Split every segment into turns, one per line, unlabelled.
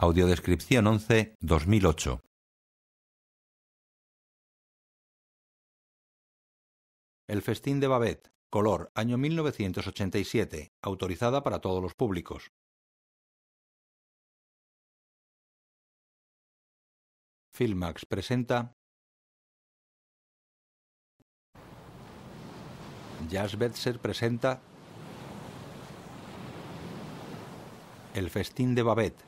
Audiodescripción 11, 2008. El festín de Babette, color, año 1987, autorizada para todos los públicos. Filmax presenta Jazz Betzer presenta El festín de Babette.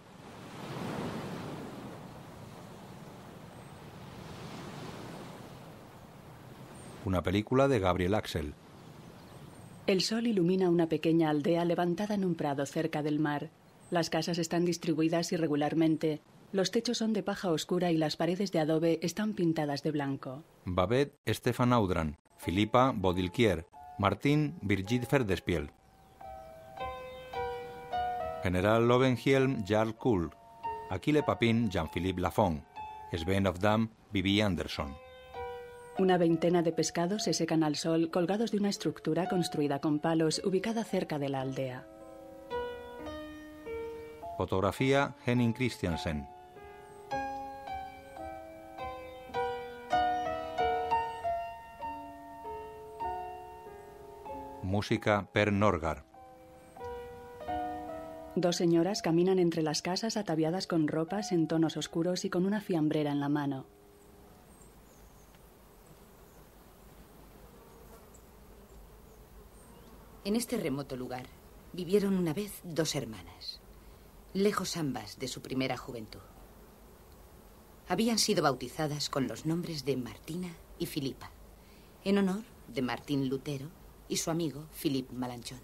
Una película de Gabriel Axel.
El sol ilumina una pequeña aldea levantada en un prado cerca del mar. Las casas están distribuidas irregularmente. Los techos son de paja oscura y las paredes de adobe están pintadas de blanco.
Babette, Stefan Audran. Philippa, Baudilquier. Martín, Birgit Ferdespiel. General Lovenhielm, Jarl Kuhl. Aquile Papin, Jean-Philippe Lafont. Sven of Dam, Bibi Anderson.
Una veintena de pescados se secan al sol colgados de una estructura construida con palos ubicada cerca de la aldea.
Fotografía Henning Christiansen. Música Per Norgard.
Dos señoras caminan entre las casas ataviadas con ropas en tonos oscuros y con una fiambrera en la mano.
En este remoto lugar vivieron una vez dos hermanas, lejos ambas de su primera juventud. Habían sido bautizadas con los nombres de Martina y Philippa, en honor de Martín Lutero y su amigo Philippe Melanchthon.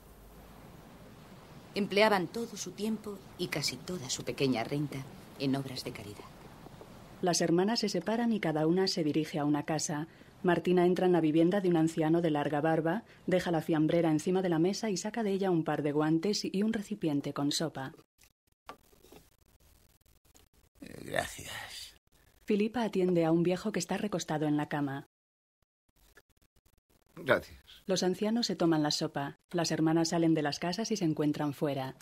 Empleaban todo su tiempo y casi toda su pequeña renta en obras de caridad.
Las hermanas se separan y cada una se dirige a una casa. Martina entra en la vivienda de un anciano de larga barba, deja la fiambrera encima de la mesa y saca de ella un par de guantes y un recipiente con sopa.
Gracias.
Philippa atiende a un viejo que está recostado en la cama.
Gracias.
Los ancianos se toman la sopa. Las hermanas salen de las casas y se encuentran fuera.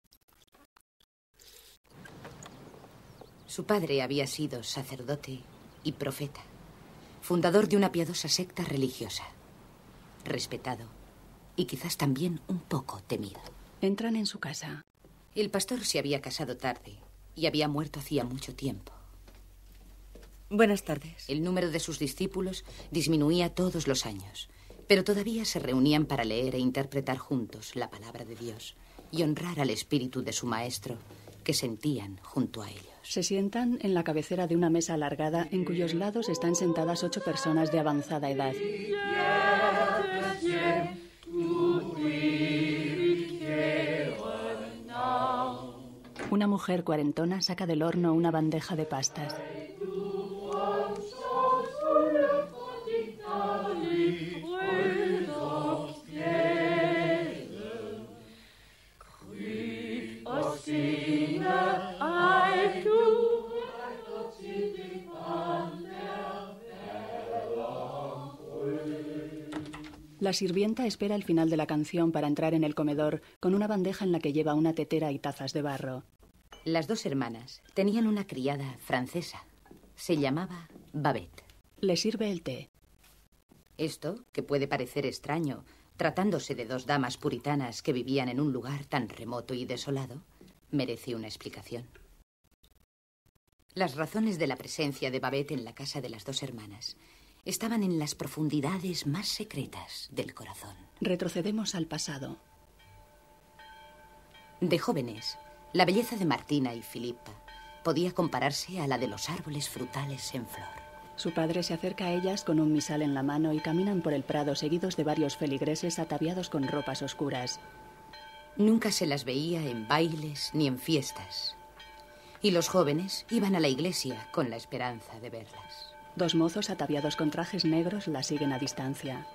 Su padre había sido sacerdote y profeta, fundador de una piadosa secta religiosa, respetado y quizás también un poco temido.
Entran en su casa.
El pastor se había casado tarde y había muerto hacía mucho tiempo.
Buenas tardes.
El número de sus discípulos disminuía todos los años, pero todavía se reunían para leer e interpretar juntos la palabra de Dios y honrar al espíritu de su maestro que sentían junto a ellos.
Se sientan en la cabecera de una mesa alargada en cuyos lados están sentadas 8 personas de avanzada edad. Una mujer cuarentona saca del horno una bandeja de pastas. La sirvienta espera el final de la canción para entrar en el comedor con una bandeja en la que lleva una tetera y tazas de barro.
Las dos hermanas tenían una criada francesa. Se llamaba Babette.
Le sirve el té.
Esto, que puede parecer extraño, tratándose de dos damas puritanas que vivían en un lugar tan remoto y desolado, merece una explicación. Las razones de la presencia de Babette en la casa de las dos hermanas estaban en las profundidades más secretas del corazón.
Retrocedemos al pasado.
De jóvenes, la belleza de Martina y Philippa podía compararse a la de los árboles frutales en flor.
Su padre se acerca a ellas con un misal en la mano y caminan por el prado seguidos de varios feligreses ataviados con ropas oscuras.
Nunca se las veía en bailes ni en fiestas. Y los jóvenes iban a la iglesia con la esperanza de verlas.
2 mozos ataviados con trajes negros la siguen a distancia.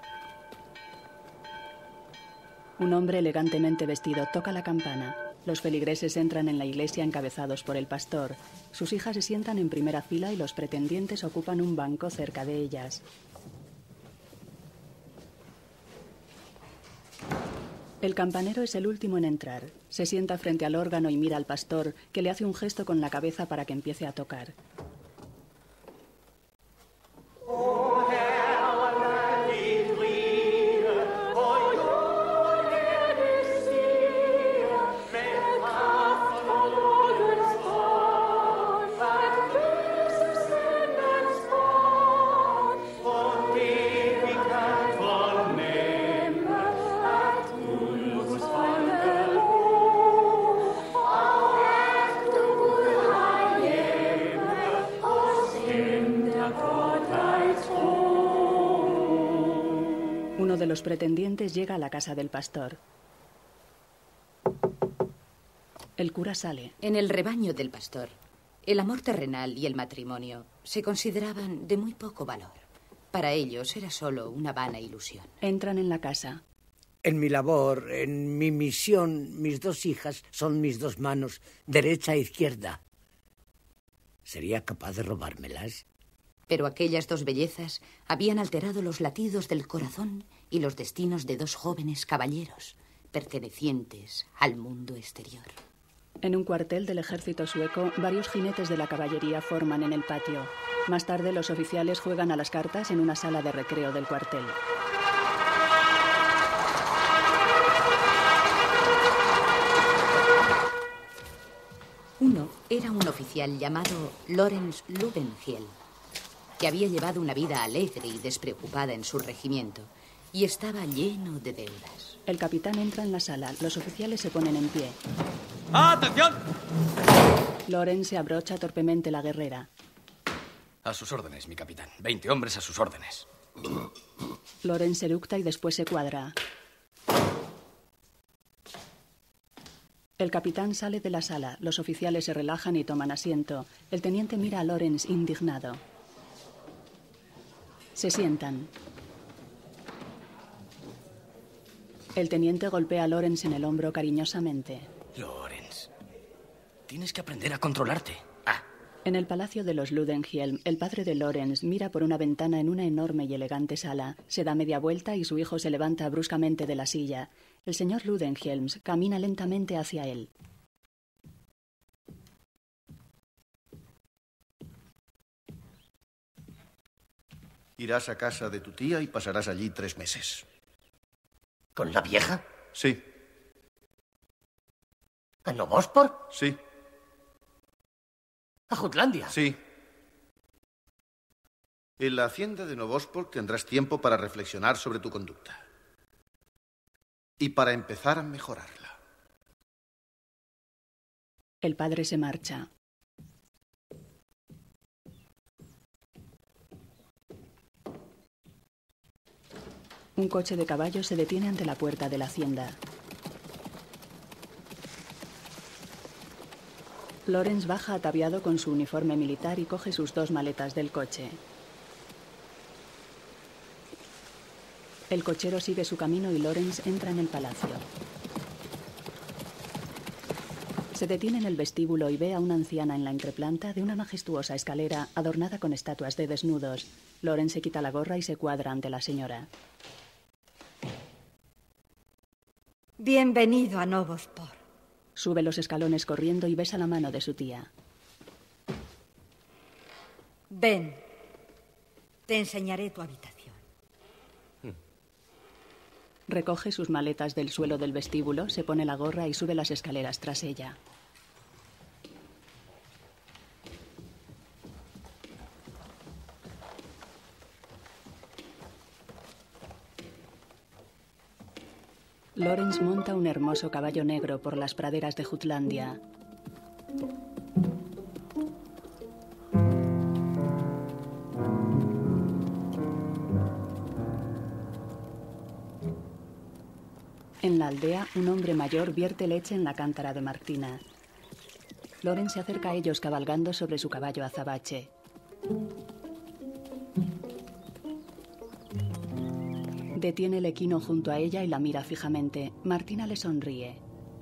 Un hombre elegantemente vestido toca la campana. Los feligreses entran en la iglesia encabezados por el pastor. Sus hijas se sientan en primera fila y los pretendientes ocupan un banco cerca de ellas. El campanero es el último en entrar. Se sienta frente al órgano y mira al pastor, que le hace un gesto con la cabeza para que empiece a tocar. Uno de los pretendientes llega a la casa del pastor. El cura sale.
En el rebaño del pastor, el amor terrenal y el matrimonio se consideraban de muy poco valor. Para ellos era solo una vana ilusión.
Entran en la casa.
En mi labor, en mi misión, mis 2 hijas son mis 2 manos, derecha e izquierda. ¿Sería capaz de robármelas?
Pero aquellas 2 bellezas habían alterado los latidos del corazón y los destinos de 2 jóvenes caballeros, pertenecientes al mundo exterior.
En un cuartel del ejército sueco, varios jinetes de la caballería forman en el patio. Más tarde, los oficiales juegan a las cartas en una sala de recreo del cuartel.
Uno era un oficial llamado Lorenz Ludenhiel, que había llevado una vida alegre y despreocupada en su regimiento, y estaba lleno de deudas.
El capitán entra en la sala. Los oficiales se ponen en pie.
¡Atención!
Lorenz se abrocha torpemente la guerrera.
A sus órdenes, mi capitán. 20 hombres a sus órdenes.
Lorenz eructa y después se cuadra. El capitán sale de la sala. Los oficiales se relajan y toman asiento. El teniente mira a Lorenz indignado. Se sientan. El teniente golpea a Lorenz en el hombro cariñosamente.
Lorenz, tienes que aprender a controlarte.
En el palacio de los Ludenhielm, el padre de Lorenz mira por una ventana en una enorme y elegante sala. Se da media vuelta y su hijo se levanta bruscamente de la silla. El señor Ludenhielm camina lentamente hacia él.
Irás a casa de tu tía y pasarás allí 3 meses.
¿Con la vieja?
Sí.
¿A Novospor?
Sí.
¿A Jutlandia?
Sí. En la hacienda de Novospor tendrás tiempo para reflexionar sobre tu conducta. Y para empezar a mejorarla.
El padre se marcha. Un coche de caballos se detiene ante la puerta de la hacienda. Lorenz baja ataviado con su uniforme militar y coge sus 2 maletas del coche. El cochero sigue su camino y Lorenz entra en el palacio. Se detiene en el vestíbulo y ve a una anciana en la entreplanta de una majestuosa escalera adornada con estatuas de desnudos. Lorenz se quita la gorra y se cuadra ante la señora.
Bienvenido a Novospor.
Sube los escalones corriendo y besa la mano de su tía.
Ven, te enseñaré tu habitación.
Recoge sus maletas del suelo del vestíbulo, se pone la gorra y sube las escaleras tras ella. Lorenz monta un hermoso caballo negro por las praderas de Jutlandia. En la aldea, un hombre mayor vierte leche en la cántara de Martina. Lorenz se acerca a ellos cabalgando sobre su caballo azabache. Detiene el equino junto a ella y la mira fijamente. Martina le sonríe.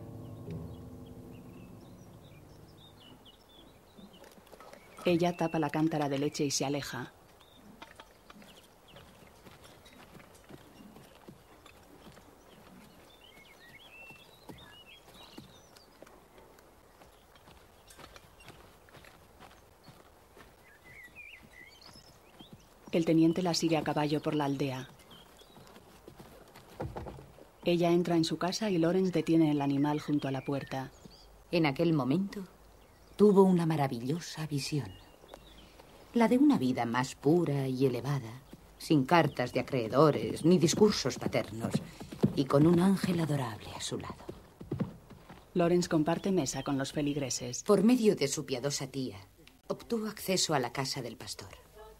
Ella tapa la cántara de leche y se aleja. El teniente la sigue a caballo por la aldea. Ella entra en su casa y Lawrence detiene el animal junto a la puerta.
En aquel momento tuvo una maravillosa visión. La de una vida más pura y elevada, sin cartas de acreedores ni discursos paternos, y con un ángel adorable a su lado.
Lawrence comparte mesa con los feligreses.
Por medio de su piadosa tía, obtuvo acceso a la casa del pastor.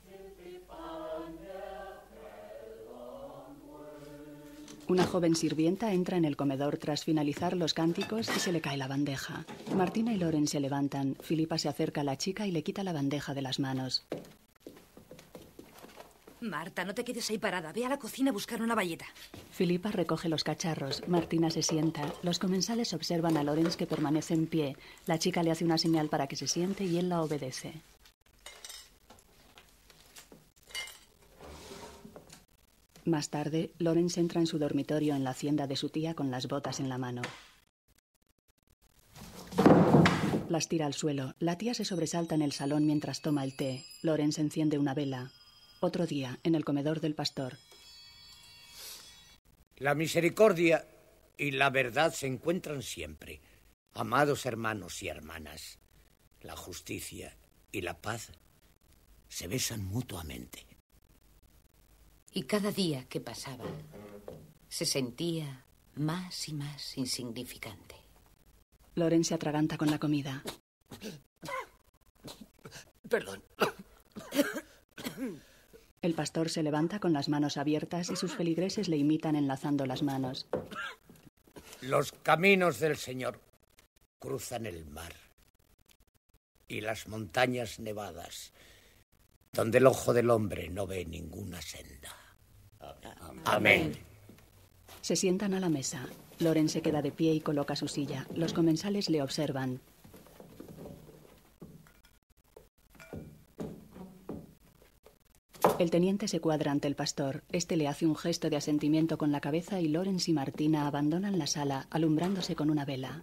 Una joven sirvienta entra en el comedor tras finalizar los cánticos y se le cae la bandeja. Martina y Lawrence se levantan. Filipa se acerca a la chica y le quita la bandeja de las manos.
Marta, no te quedes ahí parada. Ve a la cocina a buscar una bayeta.
Filipa recoge los cacharros. Martina se sienta. Los comensales observan a Lawrence, que permanece en pie. La chica le hace una señal para que se siente y él la obedece. Más tarde, Lawrence entra en su dormitorio en la hacienda de su tía con las botas en la mano. Las tira al suelo. La tía se sobresalta en el salón mientras toma el té. Lawrence enciende una vela. Otro día, en el comedor del pastor.
La misericordia y la verdad se encuentran siempre. Amados hermanos y hermanas, la justicia y la paz se besan mutuamente.
Y cada día que pasaba, se sentía más y más insignificante.
Lawrence se atraganta con la comida.
Perdón.
El pastor se levanta con las manos abiertas y sus feligreses le imitan enlazando las manos.
Los caminos del Señor cruzan el mar y las montañas nevadas, donde el ojo del hombre no ve ninguna senda. Amén.
Se sientan a la mesa. Lawrence se queda de pie y coloca su silla. Los comensales le observan. El teniente se cuadra ante el pastor. Este le hace un gesto de asentimiento con la cabeza y Lawrence y Martina abandonan la sala, alumbrándose con una vela.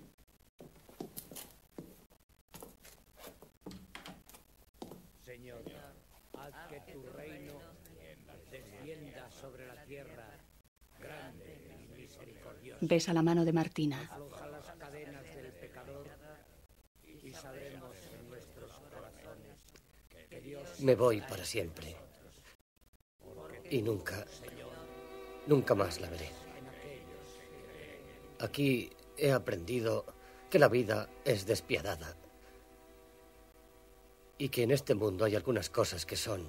Señor, haz que tu reino descienda sobre la tierra, grande y misericordiosa.
Besa la mano de Martina.
Afloja las cadenas del pecador y sabremos en nuestros corazones que Dios...
Me voy para siempre. Y nunca más la veré. Aquí he aprendido que la vida es despiadada y que en este mundo hay algunas cosas que son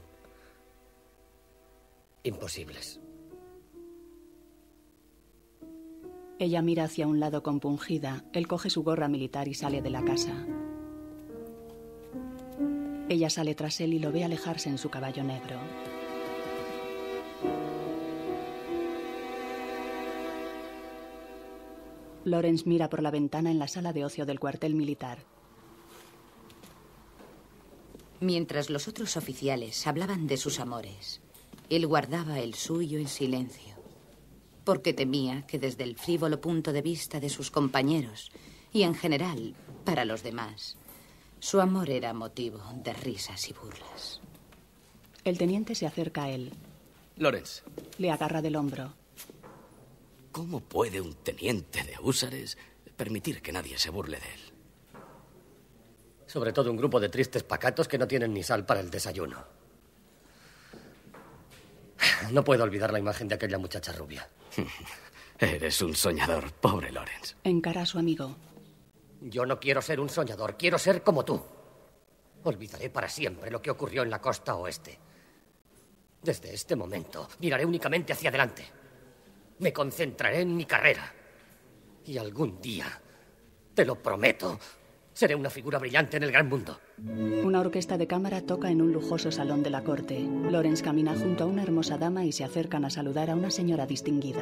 imposibles.
Ella mira hacia un lado compungida. Él coge su gorra militar y sale de la casa. Ella sale tras él y lo ve alejarse en su caballo negro. Lawrence mira por la ventana en la sala de ocio del cuartel militar.
Mientras los otros oficiales hablaban de sus amores, él guardaba el suyo en silencio, porque temía que desde el frívolo punto de vista de sus compañeros, y en general para los demás, su amor era motivo de risas y burlas.
El teniente se acerca a él.
Lawrence.
Le agarra del hombro.
¿Cómo puede un teniente de húsares permitir que nadie se burle de él?
Sobre todo un grupo de tristes pacatos que no tienen ni sal para el desayuno. No puedo olvidar la imagen de aquella muchacha rubia.
Eres un soñador, pobre Lawrence.
Encara a su amigo.
Yo no quiero ser un soñador, quiero ser como tú. Olvidaré para siempre lo que ocurrió en la costa oeste. Desde este momento, miraré únicamente hacia adelante. Me concentraré en mi carrera. Y algún día, te lo prometo, seré una figura brillante en el gran mundo.
Una orquesta de cámara toca en un lujoso salón de la corte. Lawrence camina junto a una hermosa dama y se acercan a saludar a una señora distinguida.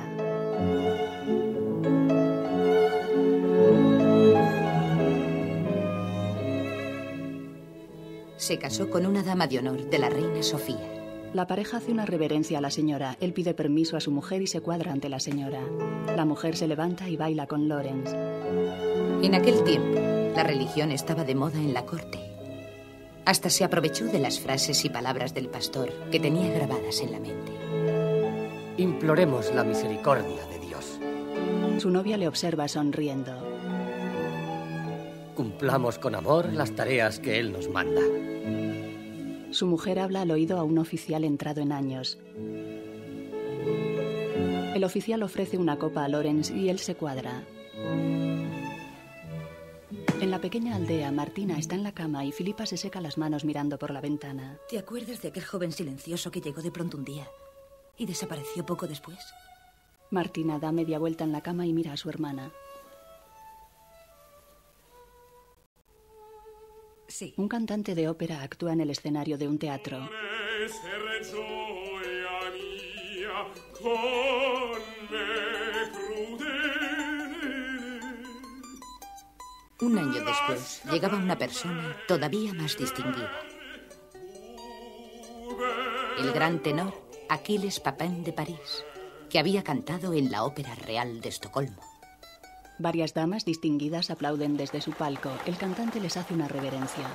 Se casó con una dama de honor de la reina Sofía.
La pareja hace una reverencia a la señora. Él pide permiso a su mujer y se cuadra ante la señora. La mujer se levanta y baila con Lawrence.
En aquel tiempo, la religión estaba de moda en la corte. Hasta se aprovechó de las frases y palabras del pastor que tenía grabadas en la mente.
Imploremos la misericordia de Dios.
Su novia le observa sonriendo.
Cumplamos con amor las tareas que Él nos manda.
Su mujer habla al oído a un oficial entrado en años. El oficial ofrece una copa a Lawrence y él se cuadra. En la pequeña aldea, Martina está en la cama y Filipa se seca las manos mirando por la ventana.
¿Te acuerdas de aquel joven silencioso que llegó de pronto un día y desapareció poco después?
Martina da media vuelta en la cama y mira a su hermana.
Sí.
Un cantante de ópera actúa en el escenario de un teatro.
Un año después, llegaba una persona todavía más distinguida. El gran tenor Achilles Papin de París, que había cantado en la Ópera Real de Estocolmo.
Varias damas distinguidas aplauden desde su palco. El cantante les hace una reverencia.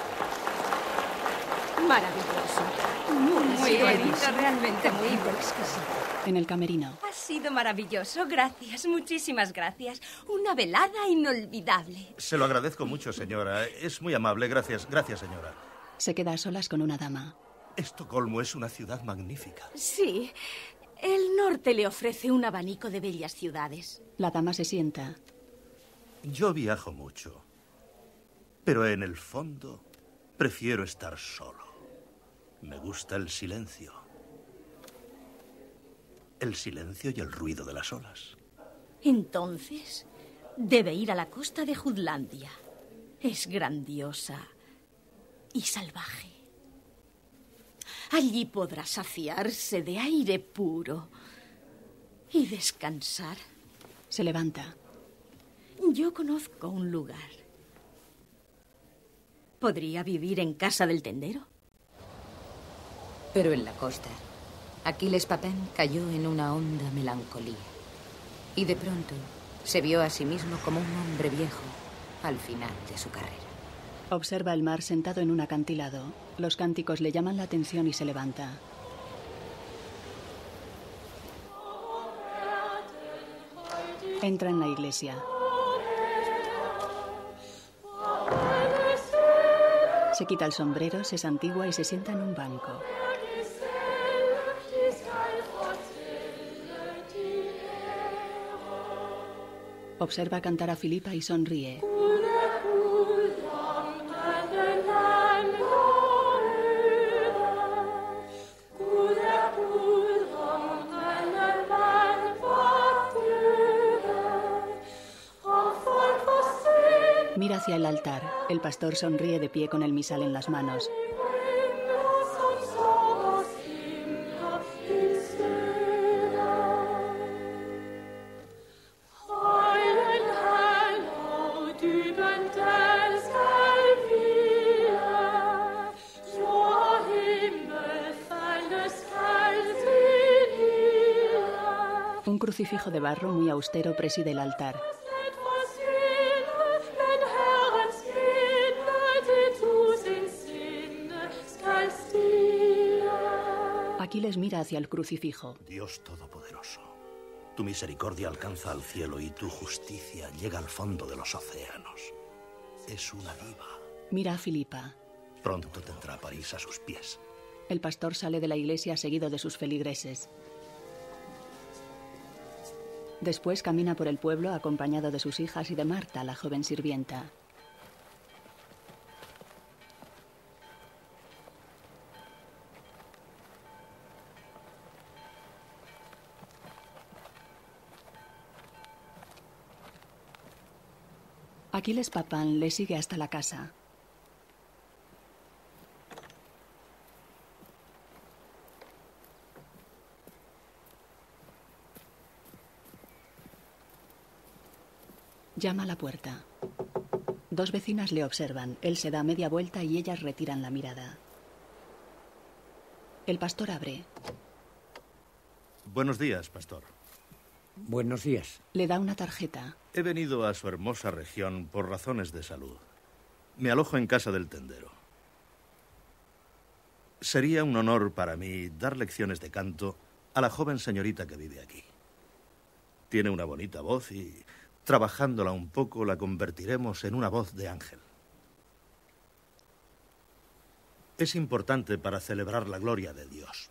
Maravilloso. Muy bonito, realmente muy exquisito.
En el camerino.
Ha sido maravilloso, gracias, muchísimas gracias. Una velada inolvidable.
Se lo agradezco mucho, señora. Es muy amable, gracias, señora.
Se queda a solas con una dama.
Estocolmo es una ciudad magnífica.
Sí, el norte le ofrece un abanico de bellas ciudades.
La dama se sienta.
Yo viajo mucho, pero en el fondo prefiero estar solo. Me gusta el silencio. El silencio y el ruido de las olas.
Entonces, debe ir a la costa de Jutlandia. Es grandiosa y salvaje. Allí podrá saciarse de aire puro y descansar.
Se levanta.
Yo conozco un lugar. ¿Podría vivir en casa del tendero?
Pero en la costa, Achilles Papin cayó en una honda melancolía. Y de pronto se vio a sí mismo como un hombre viejo al final de su carrera.
Observa el mar sentado en un acantilado. Los cánticos le llaman la atención y se levanta. Entra en la iglesia. Se quita el sombrero, se santigua y se sienta en un banco. Observa cantar a Filipa y sonríe. Mira hacia el altar. El pastor sonríe de pie con el misal en las manos. Un crucifijo de barro muy austero preside el altar. Aquiles mira hacia el crucifijo.
Dios Todopoderoso, tu misericordia alcanza al cielo y tu justicia llega al fondo de los océanos. Es una diva.
Mira a Filipa.
Pronto tendrá París a sus pies.
El pastor sale de la iglesia seguido de sus feligreses. Después camina por el pueblo acompañado de sus hijas y de Marta, la joven sirvienta. Achilles Papin le sigue hasta la casa. Llama a la puerta. Dos vecinas le observan. Él se da media vuelta y ellas retiran la mirada. El pastor abre.
Buenos días, pastor.
Buenos días.
Le da una tarjeta.
He venido a su hermosa región por razones de salud. Me alojo en casa del tendero. Sería un honor para mí dar lecciones de canto a la joven señorita que vive aquí. Tiene una bonita voz y, trabajándola un poco, la convertiremos en una voz de ángel. Es importante para celebrar la gloria de Dios.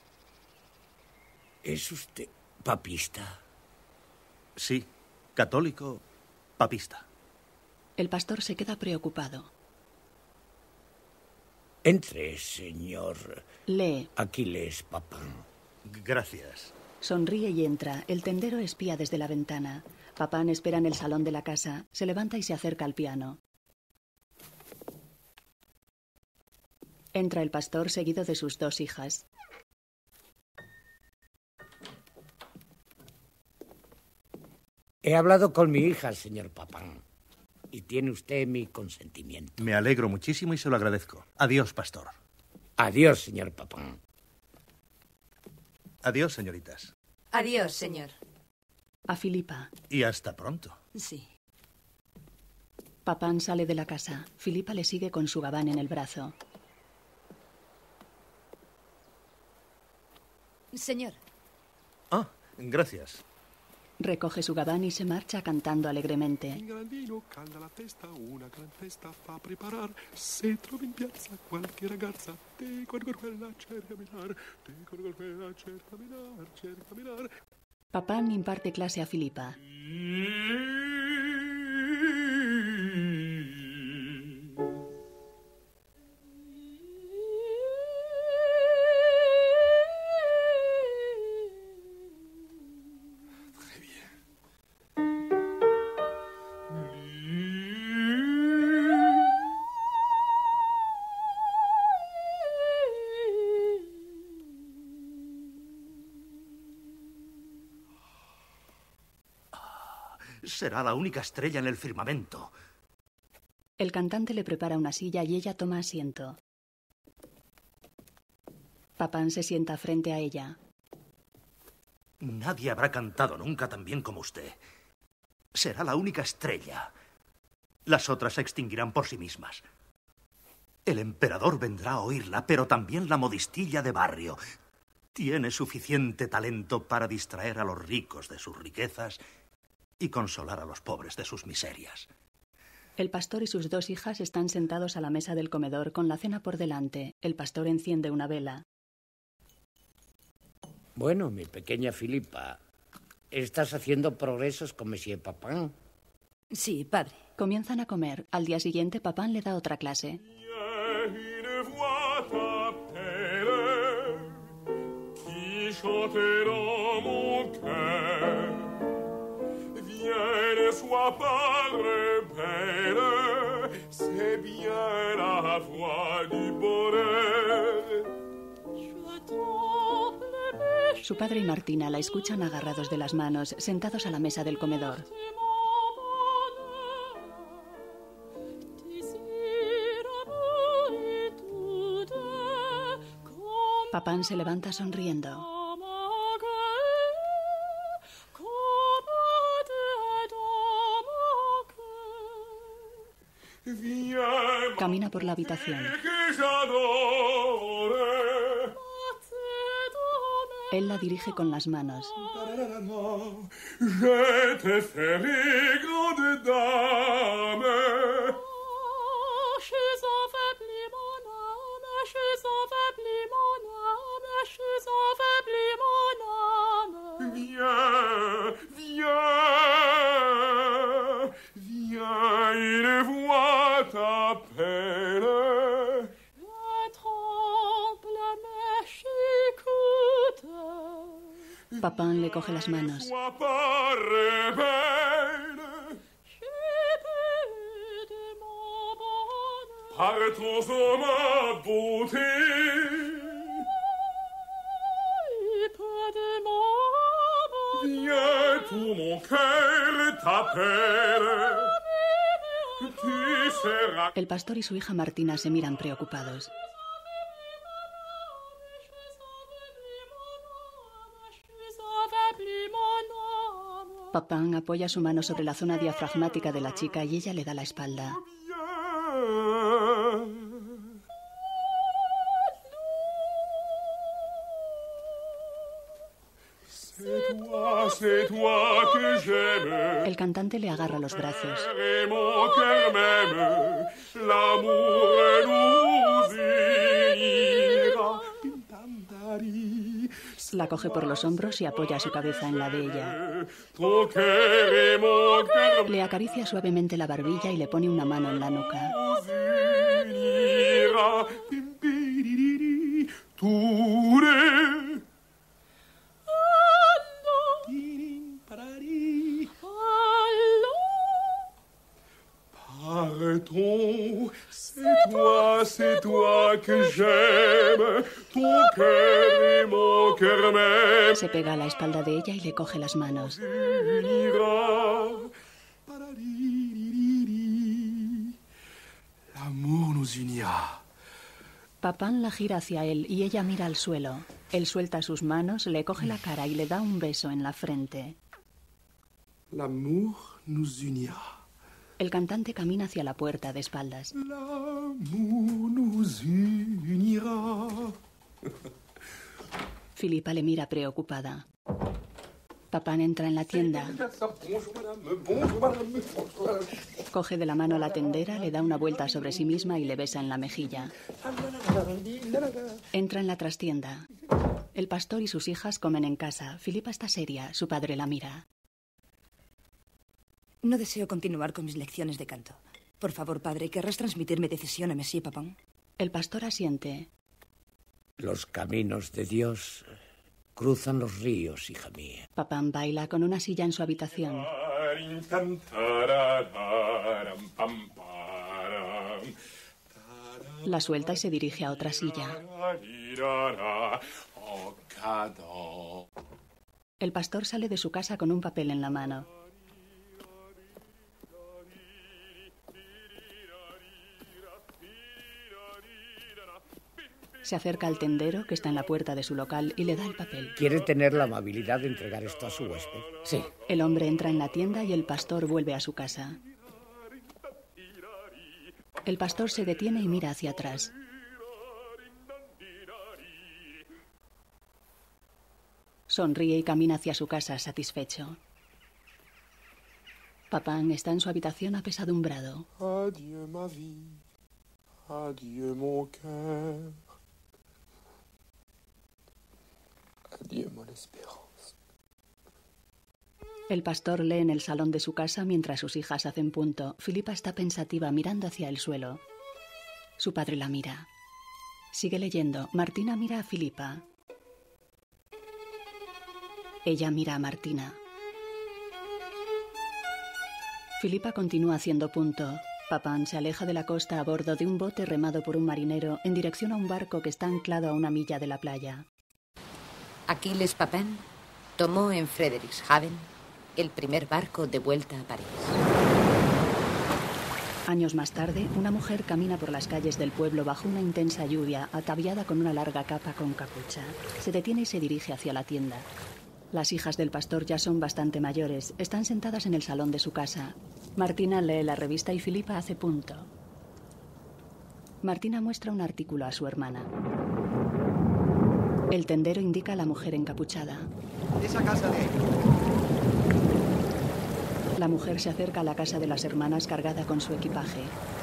¿Es usted papista?
Sí, católico papista.
El pastor se queda preocupado.
Entre, señor.
Lee.
Aquiles Papin.
Gracias.
Sonríe y entra. El tendero espía desde la ventana. Papin espera en el salón de la casa. Se levanta y se acerca al piano. Entra el pastor seguido de sus 2 hijas.
He hablado con mi hija, señor Papin. Y tiene usted mi consentimiento.
Me alegro muchísimo y se lo agradezco. Adiós, pastor.
Adiós, señor Papin.
Adiós, señoritas.
Adiós, señor.
A Filipa.
Y hasta pronto.
Sí.
Papin sale de la casa. Filipa le sigue con su gabán en el brazo.
Señor.
Ah, gracias.
Recoge su gabán y se marcha cantando alegremente.
Il grandino calda la testa, una gran festa fa preparar. Se trova in piazza qualche ragazza, te con quella cerca mirar, te con quella cerca mirar.
Papin imparte clase a Filipa.
Será la única estrella en el firmamento.
El cantante le prepara una silla y ella toma asiento. Papin se sienta frente a ella.
Nadie habrá cantado nunca tan bien como usted. Será la única estrella. Las otras se extinguirán por sí mismas. El emperador vendrá a oírla, pero también la modistilla de barrio. Tiene suficiente talento para distraer a los ricos de sus riquezas y consolar a los pobres de sus miserias.
El pastor y sus 2 hijas están sentados a la mesa del comedor con la cena por delante. El pastor enciende una vela.
Bueno, mi pequeña Filipa, ¿estás haciendo progresos con Monsieur Papin?
Sí, padre.
Comienzan a comer. Al día siguiente, Papin le da otra clase.
Sois padre belle, c'est bien la voix du bonheur.
Su padre y Martina la escuchan agarrados de las manos, sentados a la mesa del comedor. Papin se levanta sonriendo. Camina por la habitación. Él la dirige con las manos. Papin le coge las manos. El pastor y su hija Martina se miran preocupados. Papin apoya su mano sobre la zona diafragmática de la chica y ella le da la espalda.
c'est toi que j'aime.
El cantante le agarra los brazos.
Et mon cœur m'aime. L'amour nous unira.
La coge por los hombros y apoya su cabeza en la de ella.
Ton cœur et mon cœur
Le acaricia suavemente la barbilla y le pone una mano en la nuca.
unira. Touré. Partons, c'est toi que j'aime, ton cœur et mon cœur m'aime.
Se pega a la espalda de ella y le coge las manos.
L'amour nous unira.
Papán la gira hacia él y ella mira al suelo. Él suelta sus manos, le coge la cara y le da un beso en la frente.
L'amour nous unira.
El cantante camina hacia la puerta de espaldas.
L'amour nous unira.
Filipa le mira preocupada. Papán entra en la tienda. Coge de la mano a la tendera, le da una vuelta sobre sí misma y le besa en la mejilla. Entra en la trastienda. El pastor y sus hijas comen en casa. Filipa está seria. Su padre la mira.
No deseo continuar con mis lecciones de canto. Por favor, padre, ¿querrás transmitir mi decisión a Monsieur Papin?
El pastor asiente.
Los caminos de Dios cruzan los ríos, hija mía.
Papán baila con una silla en su habitación. La suelta y se dirige a otra silla. El pastor sale de su casa con un papel en la mano. Se acerca al tendero, que está en la puerta de su local, y le da el papel.
¿Quiere tener la amabilidad de entregar esto a su huésped?
Sí.
El hombre entra en la tienda y el pastor vuelve a su casa. El pastor se detiene y mira hacia atrás. Sonríe y camina hacia su casa satisfecho. Papán está en su habitación apesadumbrado.
Adieu ma vie, adieu mon cœur, adieu mon espérance.
El pastor lee en el salón de su casa mientras sus hijas hacen punto. Filipa está pensativa mirando hacia el suelo. Su padre la mira. Sigue leyendo. Martina mira a Filipa. Ella mira a Martina. Filipa continúa haciendo punto. Papán se aleja de la costa a bordo de un bote remado por un marinero en dirección a un barco que está anclado a una milla de la playa.
Aquiles Papin tomó en Frederikshavn el primer barco de vuelta a París.
Años más tarde, una mujer camina por las calles del pueblo bajo una intensa lluvia, ataviada con una larga capa con capucha. Se detiene y se dirige hacia la tienda. Las hijas del pastor ya son bastante mayores. Están sentadas en el salón de su casa. Martina lee la revista y Filipa hace punto. Martina muestra un artículo a su hermana. El tendero indica a la mujer encapuchada.
Esa casa de ahí.
La mujer se acerca a la casa de las hermanas cargada con su equipaje.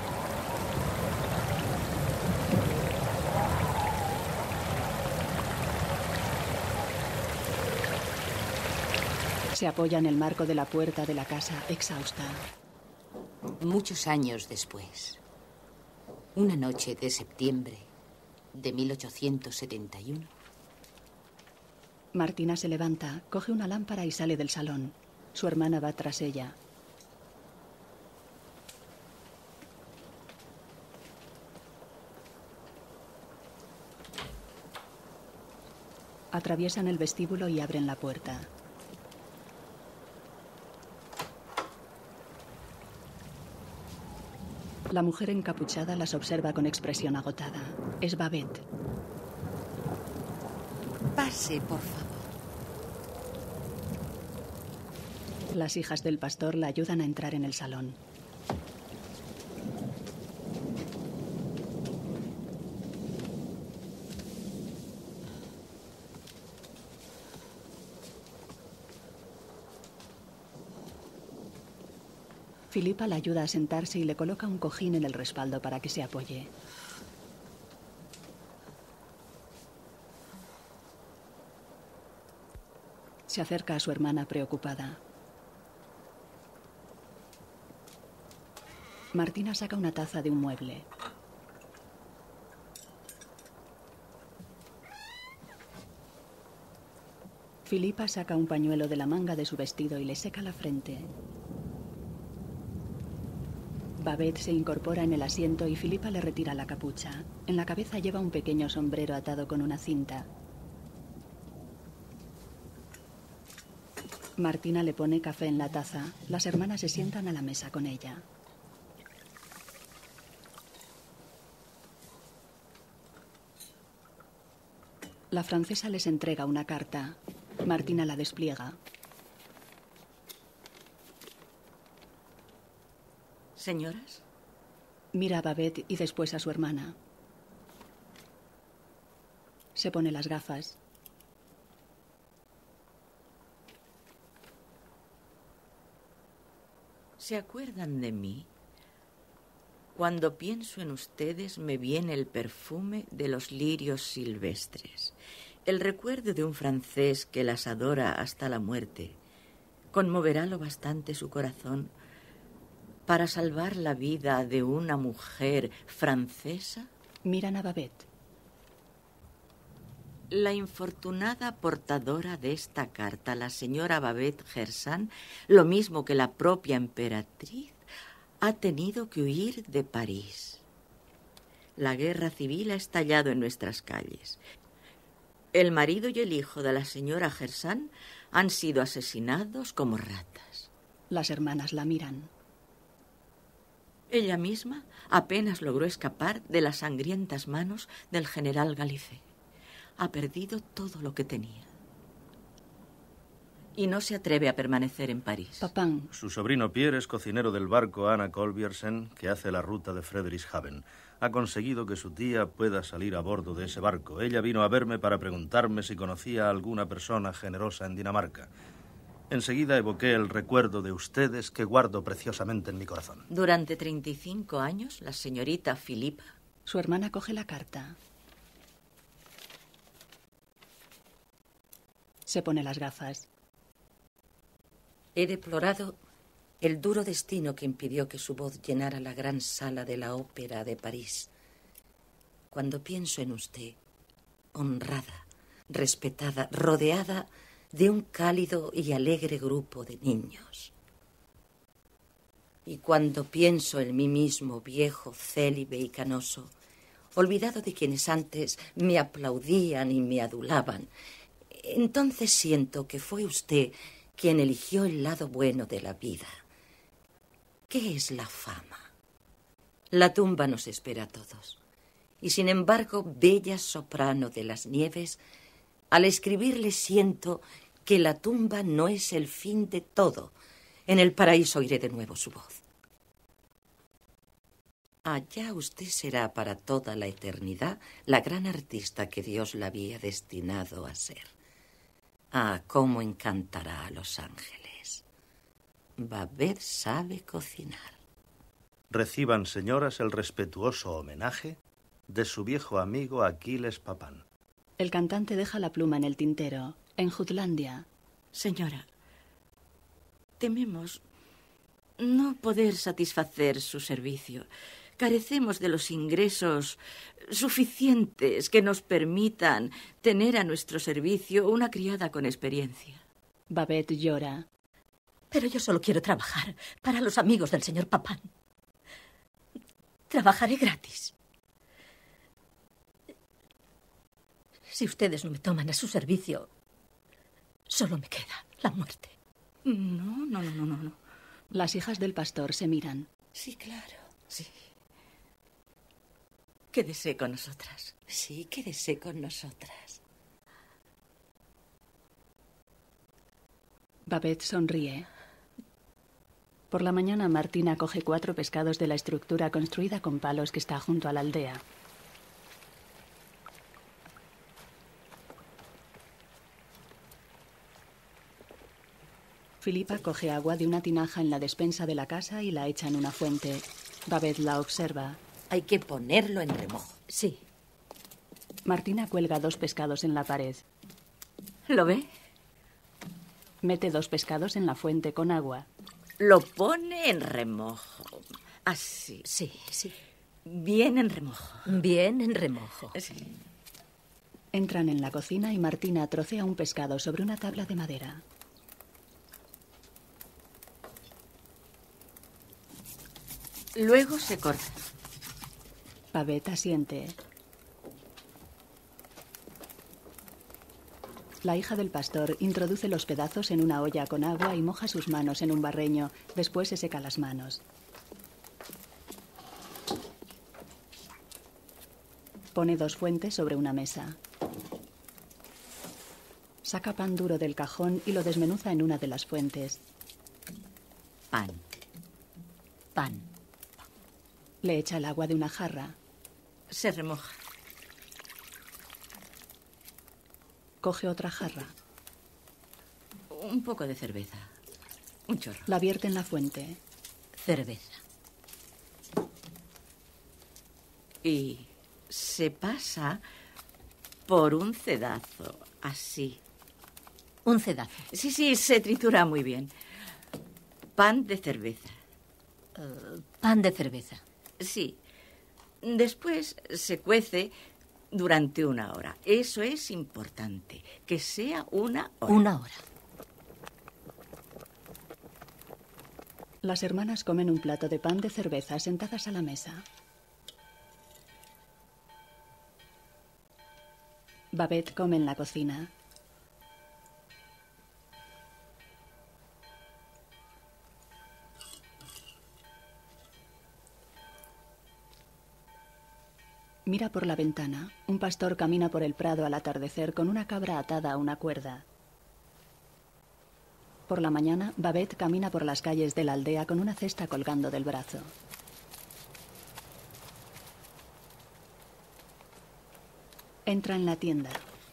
Se apoya en el marco de la puerta de la casa, exhausta.
Muchos años después, una noche de septiembre de 1871.
Martina se levanta, coge una lámpara y sale del salón. Su hermana va tras ella. Atraviesan el vestíbulo y abren la puerta. La mujer encapuchada las observa con expresión agotada. Es Babette.
Pase, por favor.
Las hijas del pastor la ayudan a entrar en el salón. Filipa la ayuda a sentarse y le coloca un cojín en el respaldo para que se apoye. Se acerca a su hermana preocupada. Martina saca una taza de un mueble. Filipa saca un pañuelo de la manga de su vestido y le seca la frente. Babette se incorpora en el asiento y Filipa le retira la capucha. En la cabeza lleva un pequeño sombrero atado con una cinta. Martina le pone café en la taza. Las hermanas se sientan a la mesa con ella. La francesa les entrega una carta. Martina la despliega.
Señoras.
Mira a Babette y después a su hermana. Se pone las gafas.
¿Se acuerdan de mí? Cuando pienso en ustedes me viene el perfume de los lirios silvestres, el recuerdo de un francés que las adora hasta la muerte. ¿Conmoverá lo bastante su corazón para salvar la vida de una mujer francesa?
Miran a Babette.
La infortunada portadora de esta carta, la señora Babette Gersan, lo mismo que la propia emperatriz, ha tenido que huir de París. La guerra civil ha estallado en nuestras calles. El marido y el hijo de la señora Gersan han sido asesinados como ratas.
Las hermanas la miran.
Ella misma apenas logró escapar de las sangrientas manos del general Gallifet. Ha perdido todo lo que tenía. Y no se atreve a permanecer en París.
Papán.
Su sobrino Pierre es cocinero del barco Anna Kolbjersen, que hace la ruta de Frederikshavn. Ha conseguido que su tía pueda salir a bordo de ese barco. Ella vino a verme para preguntarme si conocía a alguna persona generosa en Dinamarca. Enseguida evoqué el recuerdo de ustedes que guardo preciosamente en mi corazón.
Durante 35 años, la señorita Filipa...
Su hermana coge la carta. Se pone las gafas.
He deplorado el duro destino que impidió que su voz llenara la gran sala de la ópera de París. Cuando pienso en usted, honrada, respetada, rodeada de un cálido y alegre grupo de niños. Y cuando pienso en mí mismo, viejo, célibe y canoso, olvidado de quienes antes me aplaudían y me adulaban, entonces siento que fue usted quien eligió el lado bueno de la vida. ¿Qué es la fama? La tumba nos espera a todos. Y sin embargo, bella soprano de las nieves, al escribirle siento que la tumba no es el fin de todo. En el paraíso oiré de nuevo su voz. Allá usted será para toda la eternidad la gran artista que Dios la había destinado a ser. Ah, cómo encantará a los ángeles. Babette sabe cocinar.
Reciban, señoras, el respetuoso homenaje de su viejo amigo Aquiles Papán.
El cantante deja la pluma en el tintero. En Jutlandia.
Señora, tememos no poder satisfacer su servicio. Carecemos de los ingresos suficientes que nos permitan tener a nuestro servicio una criada con experiencia.
Babette llora.
Pero yo solo quiero trabajar para los amigos del señor Papán. Trabajaré gratis. Si ustedes no me toman a su servicio, solo me queda la muerte.
No.
Las hijas del pastor se miran.
Sí, claro.
Sí. Quédese con nosotras.
Sí, quédese con nosotras.
Babette sonríe. Por la mañana, Martina coge 4 pescados de la estructura construida con palos que está junto a la aldea. Filipa coge agua de una tinaja en la despensa de la casa y la echa en una fuente. Babette la observa.
Hay que ponerlo en remojo.
Sí.
Martina cuelga 2 pescados en la pared.
¿Lo ve?
Mete 2 pescados en la fuente con agua.
Lo pone en remojo. Así.
Sí, sí.
Bien en remojo.
Bien en remojo.
Sí.
Entran en la cocina y Martina trocea un pescado sobre una tabla de madera.
Luego se corta.
Babette asiente. La hija del pastor introduce los pedazos en una olla con agua y moja sus manos en un barreño. Después se seca las manos. Pone 2 fuentes sobre una mesa. Saca pan duro del cajón y lo desmenuza en una de las fuentes.
Pan.
Pan.
Le echa el agua de una jarra.
Se remoja.
Coge otra jarra.
Un poco de cerveza. Un chorro.
La vierte en la fuente.
Cerveza.
Y se pasa por un cedazo, así.
Un cedazo.
Sí, sí, se tritura muy bien. Pan de cerveza.
Pan de cerveza.
Sí. Después se cuece durante 1 hora. Eso es importante, que sea 1 hora.
1 hora.
Las hermanas comen un plato de pan de cerveza sentadas a la mesa. Babette come en la cocina. Mira por la ventana. Un pastor camina por el prado al atardecer con una cabra atada a una cuerda. Por la mañana, Babette camina por las calles de la aldea con una cesta colgando del brazo. Entra en la tienda.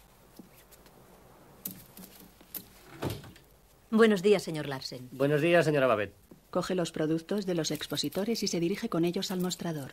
Buenos días, señor Larsen.
Buenos días, señora Babette.
Coge los productos de los expositores y se dirige con ellos al mostrador.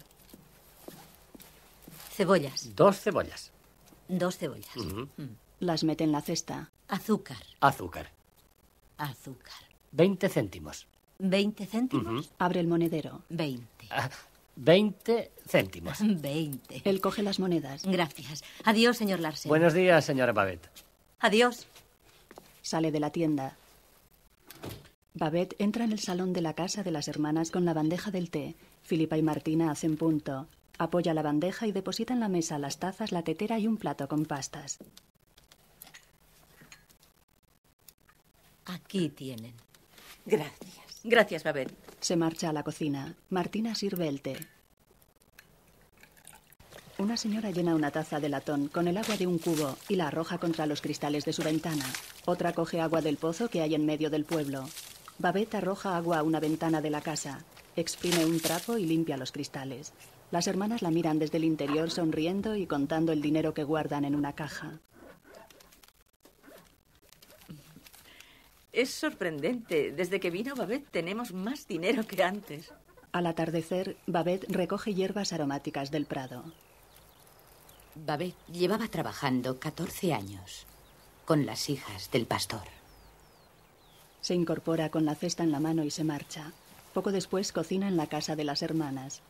Cebollas.
2 cebollas.
2 cebollas.
Las mete en la cesta.
Azúcar.
Azúcar.
Azúcar.
20 céntimos.
20 céntimos.
Abre el monedero.
20.
20 céntimos.
20.
Él coge las monedas.
Gracias. Adiós, señor Larsen.
Buenos días, señora Babette.
Adiós.
Sale de la tienda. Babette entra en el salón de la casa de las hermanas con la bandeja del té. Filipa y Martina hacen punto. Apoya la bandeja y deposita en la mesa las tazas, la tetera y un plato con pastas.
Aquí tienen.
Gracias. Gracias, Babette.
Se marcha a la cocina. Martina sirve el té. Una señora llena una taza de latón con el agua de un cubo y la arroja contra los cristales de su ventana. Otra coge agua del pozo que hay en medio del pueblo. Babette arroja agua a una ventana de la casa. Exprime un trapo y limpia los cristales. Las hermanas la miran desde el interior sonriendo y contando el dinero que guardan en una caja.
Es sorprendente. Desde que vino Babette tenemos más dinero que antes.
Al atardecer, Babette recoge hierbas aromáticas del prado.
Babette llevaba trabajando 14 años con las hijas del pastor.
Se incorpora con la cesta en la mano y se marcha. Poco después cocina en la casa de las hermanas.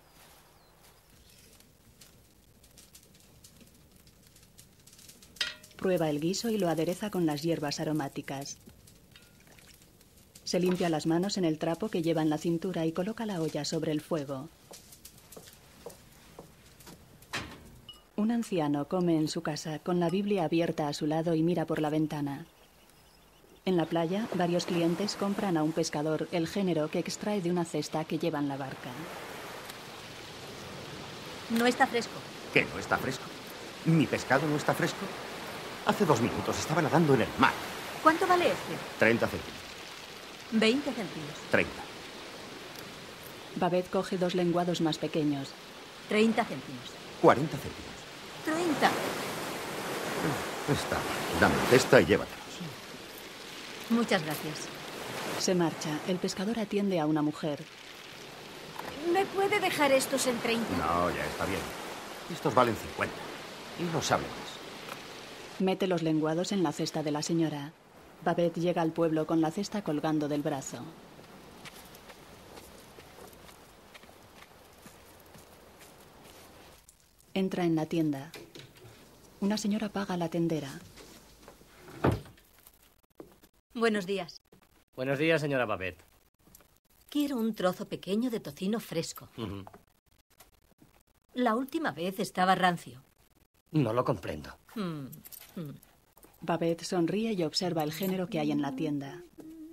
Prueba el guiso y lo adereza con las hierbas aromáticas. Se limpia las manos en el trapo que lleva en la cintura y coloca la olla sobre el fuego. Un anciano come en su casa con la Biblia abierta a su lado y mira por la ventana. En la playa, varios clientes compran a un pescador el género que extrae de una cesta que lleva en la barca.
No está fresco.
¿Qué, no está fresco? ¿Mi pescado no está fresco? Hace 2 minutos estaba nadando en el mar.
¿Cuánto vale este?
30 céntimos.
20 céntimos.
30.
Babette coge 2 lenguados más pequeños.
30 céntimos.
40 céntimos.
30.
Está bien. Dame cesta y llévatelos.
Muchas gracias.
Se marcha. El pescador atiende a una mujer.
¿Me puede dejar estos en 30?
No, ya está bien. Estos valen 50. Y no sabe más.
Mete los lenguados en la cesta de la señora. Babette llega al pueblo con la cesta colgando del brazo. Entra en la tienda. Una señora paga a la tendera.
Buenos días.
Buenos días, señora Babette.
Quiero un trozo pequeño de tocino fresco. La última vez estaba rancio.
No lo comprendo.
Babette sonríe y observa el género que hay en la tienda.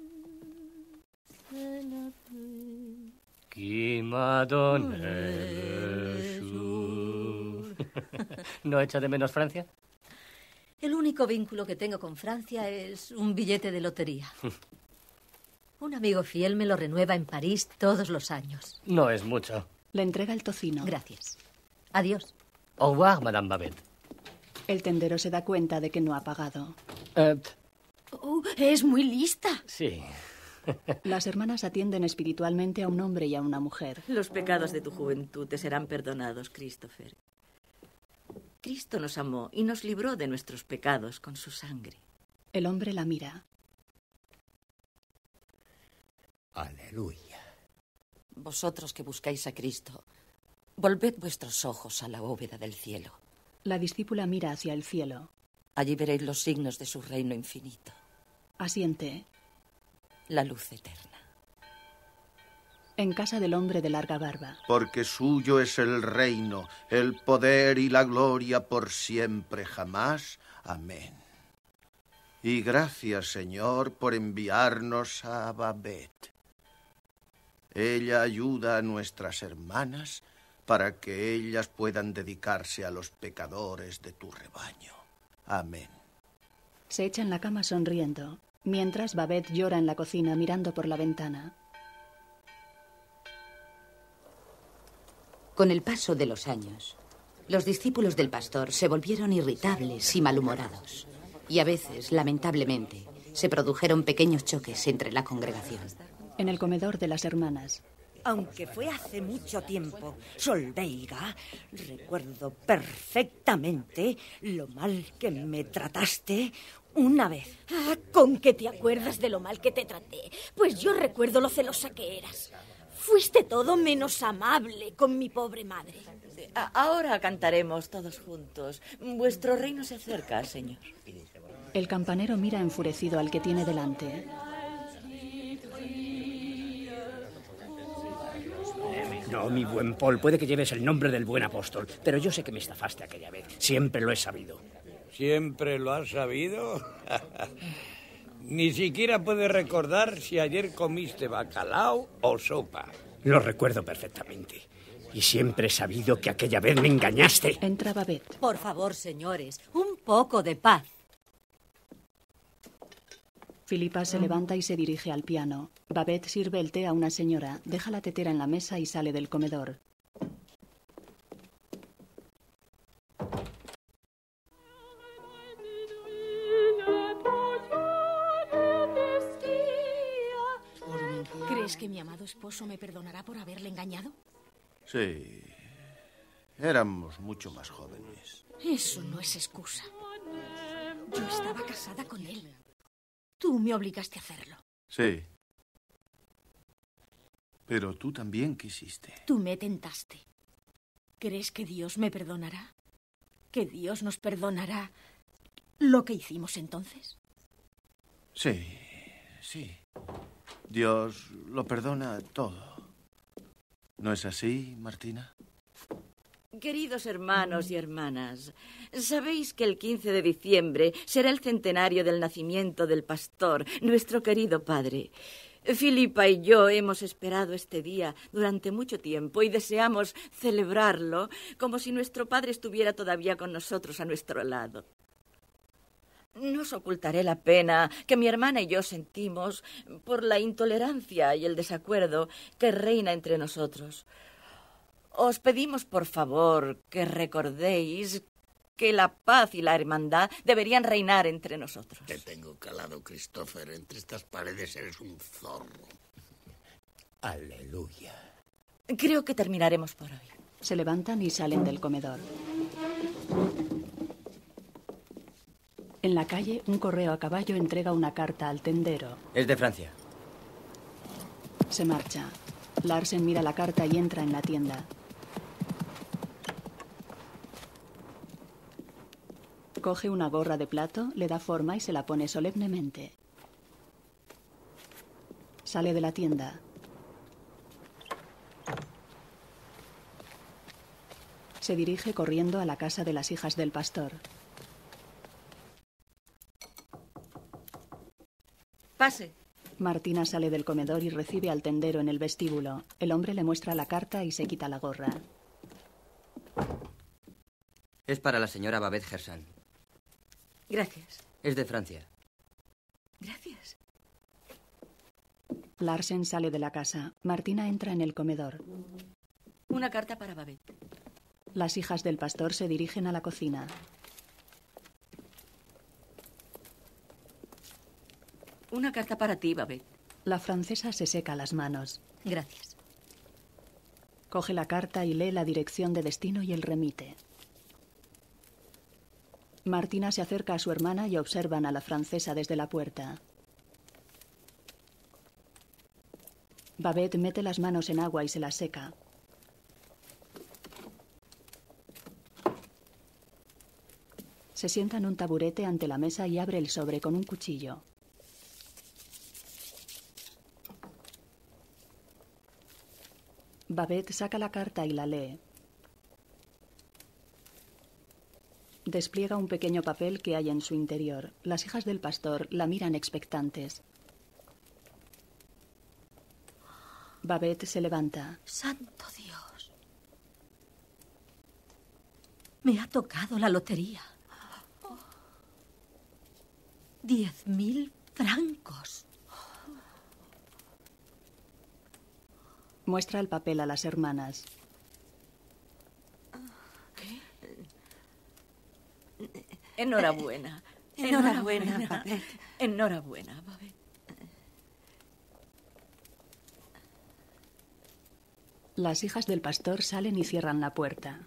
¿No echa de menos Francia?
El único vínculo que tengo con Francia es un billete de lotería. Un amigo fiel me lo renueva en París todos los años.
No es mucho.
Le entrega el tocino.
Gracias. Adiós.
Au revoir, Madame Babette.
El tendero se da cuenta de que no ha pagado.
Es muy lista.
Sí.
Las hermanas atienden espiritualmente a un hombre y a una mujer.
Los pecados de tu juventud te serán perdonados, Christopher. Cristo nos amó y nos libró de nuestros pecados con su sangre.
El hombre la mira.
Aleluya.
Vosotros que buscáis a Cristo, volved vuestros ojos a la bóveda del cielo.
La discípula mira hacia el cielo.
Allí veréis los signos de su reino infinito.
Asiente.
La luz eterna.
En casa del hombre de larga barba.
Porque suyo es el reino, el poder y la gloria por siempre jamás. Amén. Y gracias, Señor, por enviarnos a Babette. Ella ayuda a nuestras hermanas para que ellas puedan dedicarse a los pecadores de tu rebaño. Amén.
Se echa en la cama sonriendo, mientras Babette llora en la cocina mirando por la ventana.
Con el paso de los años, los discípulos del pastor se volvieron irritables y malhumorados. Y a veces, lamentablemente, se produjeron pequeños choques entre la congregación.
En el comedor de las hermanas.
Aunque fue hace mucho tiempo, Solveiga, recuerdo perfectamente lo mal que me trataste una vez.
¿Con qué te acuerdas de lo mal que te traté? Pues yo recuerdo lo celosa que eras. Fuiste todo menos amable con mi pobre madre.
Ahora cantaremos todos juntos. Vuestro reino se acerca, Señor.
El campanero mira enfurecido al que tiene delante.
No, mi buen Paul, puede que lleves el nombre del buen apóstol, pero yo sé que me estafaste aquella vez. Siempre lo he sabido. ¿Siempre lo has sabido? Ni siquiera puedes recordar si ayer comiste bacalao o sopa. Lo recuerdo perfectamente. Y siempre he sabido que aquella vez me engañaste.
Entra Babette.
Por favor, señores, un poco de paz.
Filipa se levanta y se dirige al piano. Babette sirve el té a una señora, deja la tetera en la mesa y sale del comedor.
¿Crees que mi amado esposo me perdonará por haberle engañado?
Sí. Éramos mucho más jóvenes.
Eso no es excusa. Yo estaba casada con él. Tú me obligaste a hacerlo.
Sí. Pero tú también quisiste.
Tú me tentaste. ¿Crees que Dios me perdonará? ¿Que Dios nos perdonará lo que hicimos entonces?
Sí, sí. Dios lo perdona todo. ¿No es así, Martina?
Queridos hermanos y hermanas, sabéis que el 15 de diciembre será el centenario del nacimiento del pastor, nuestro querido padre. Filipa y yo hemos esperado este día durante mucho tiempo y deseamos celebrarlo como si nuestro padre estuviera todavía con nosotros a nuestro lado. No os ocultaré la pena que mi hermana y yo sentimos por la intolerancia y el desacuerdo que reina entre nosotros. Os pedimos, por favor, que recordéis
que la paz y la hermandad deberían reinar entre nosotros.
Te tengo calado, Christopher. Entre estas paredes eres un zorro. Aleluya.
Creo que terminaremos por hoy.
Se levantan y salen del comedor. En la calle, un correo a caballo entrega una carta al tendero.
Es de Francia.
Se marcha. Larsen mira la carta y entra en la tienda. Coge una gorra de plato, le da forma y se la pone solemnemente. Sale de la tienda. Se dirige corriendo a la casa de las hijas del pastor.
Pase.
Martina sale del comedor y recibe al tendero en el vestíbulo. El hombre le muestra la carta y se quita la gorra.
Es para la señora Babette Gersan.
Gracias.
Es de Francia.
Gracias.
Larsen sale de la casa. Martina entra en el comedor.
Una carta para Babette.
Las hijas del pastor se dirigen a la cocina.
Una carta para ti, Babette.
La francesa se seca las manos.
Gracias.
Coge la carta y lee la dirección de destino y el remite. Martina se acerca a su hermana y observan a la francesa desde la puerta. Babette mete las manos en agua y se las seca. Se sienta en un taburete ante la mesa y abre el sobre con un cuchillo. Babette saca la carta y la lee. Despliega un pequeño papel que hay en su interior. Las hijas del pastor la miran expectantes. Babette se levanta.
¡Santo Dios! Me ha tocado la lotería. 10.000 francos.
Muestra el papel a las hermanas.
Enhorabuena. Enhorabuena, Babette. Enhorabuena, Babette.
Las hijas del pastor salen y cierran la puerta.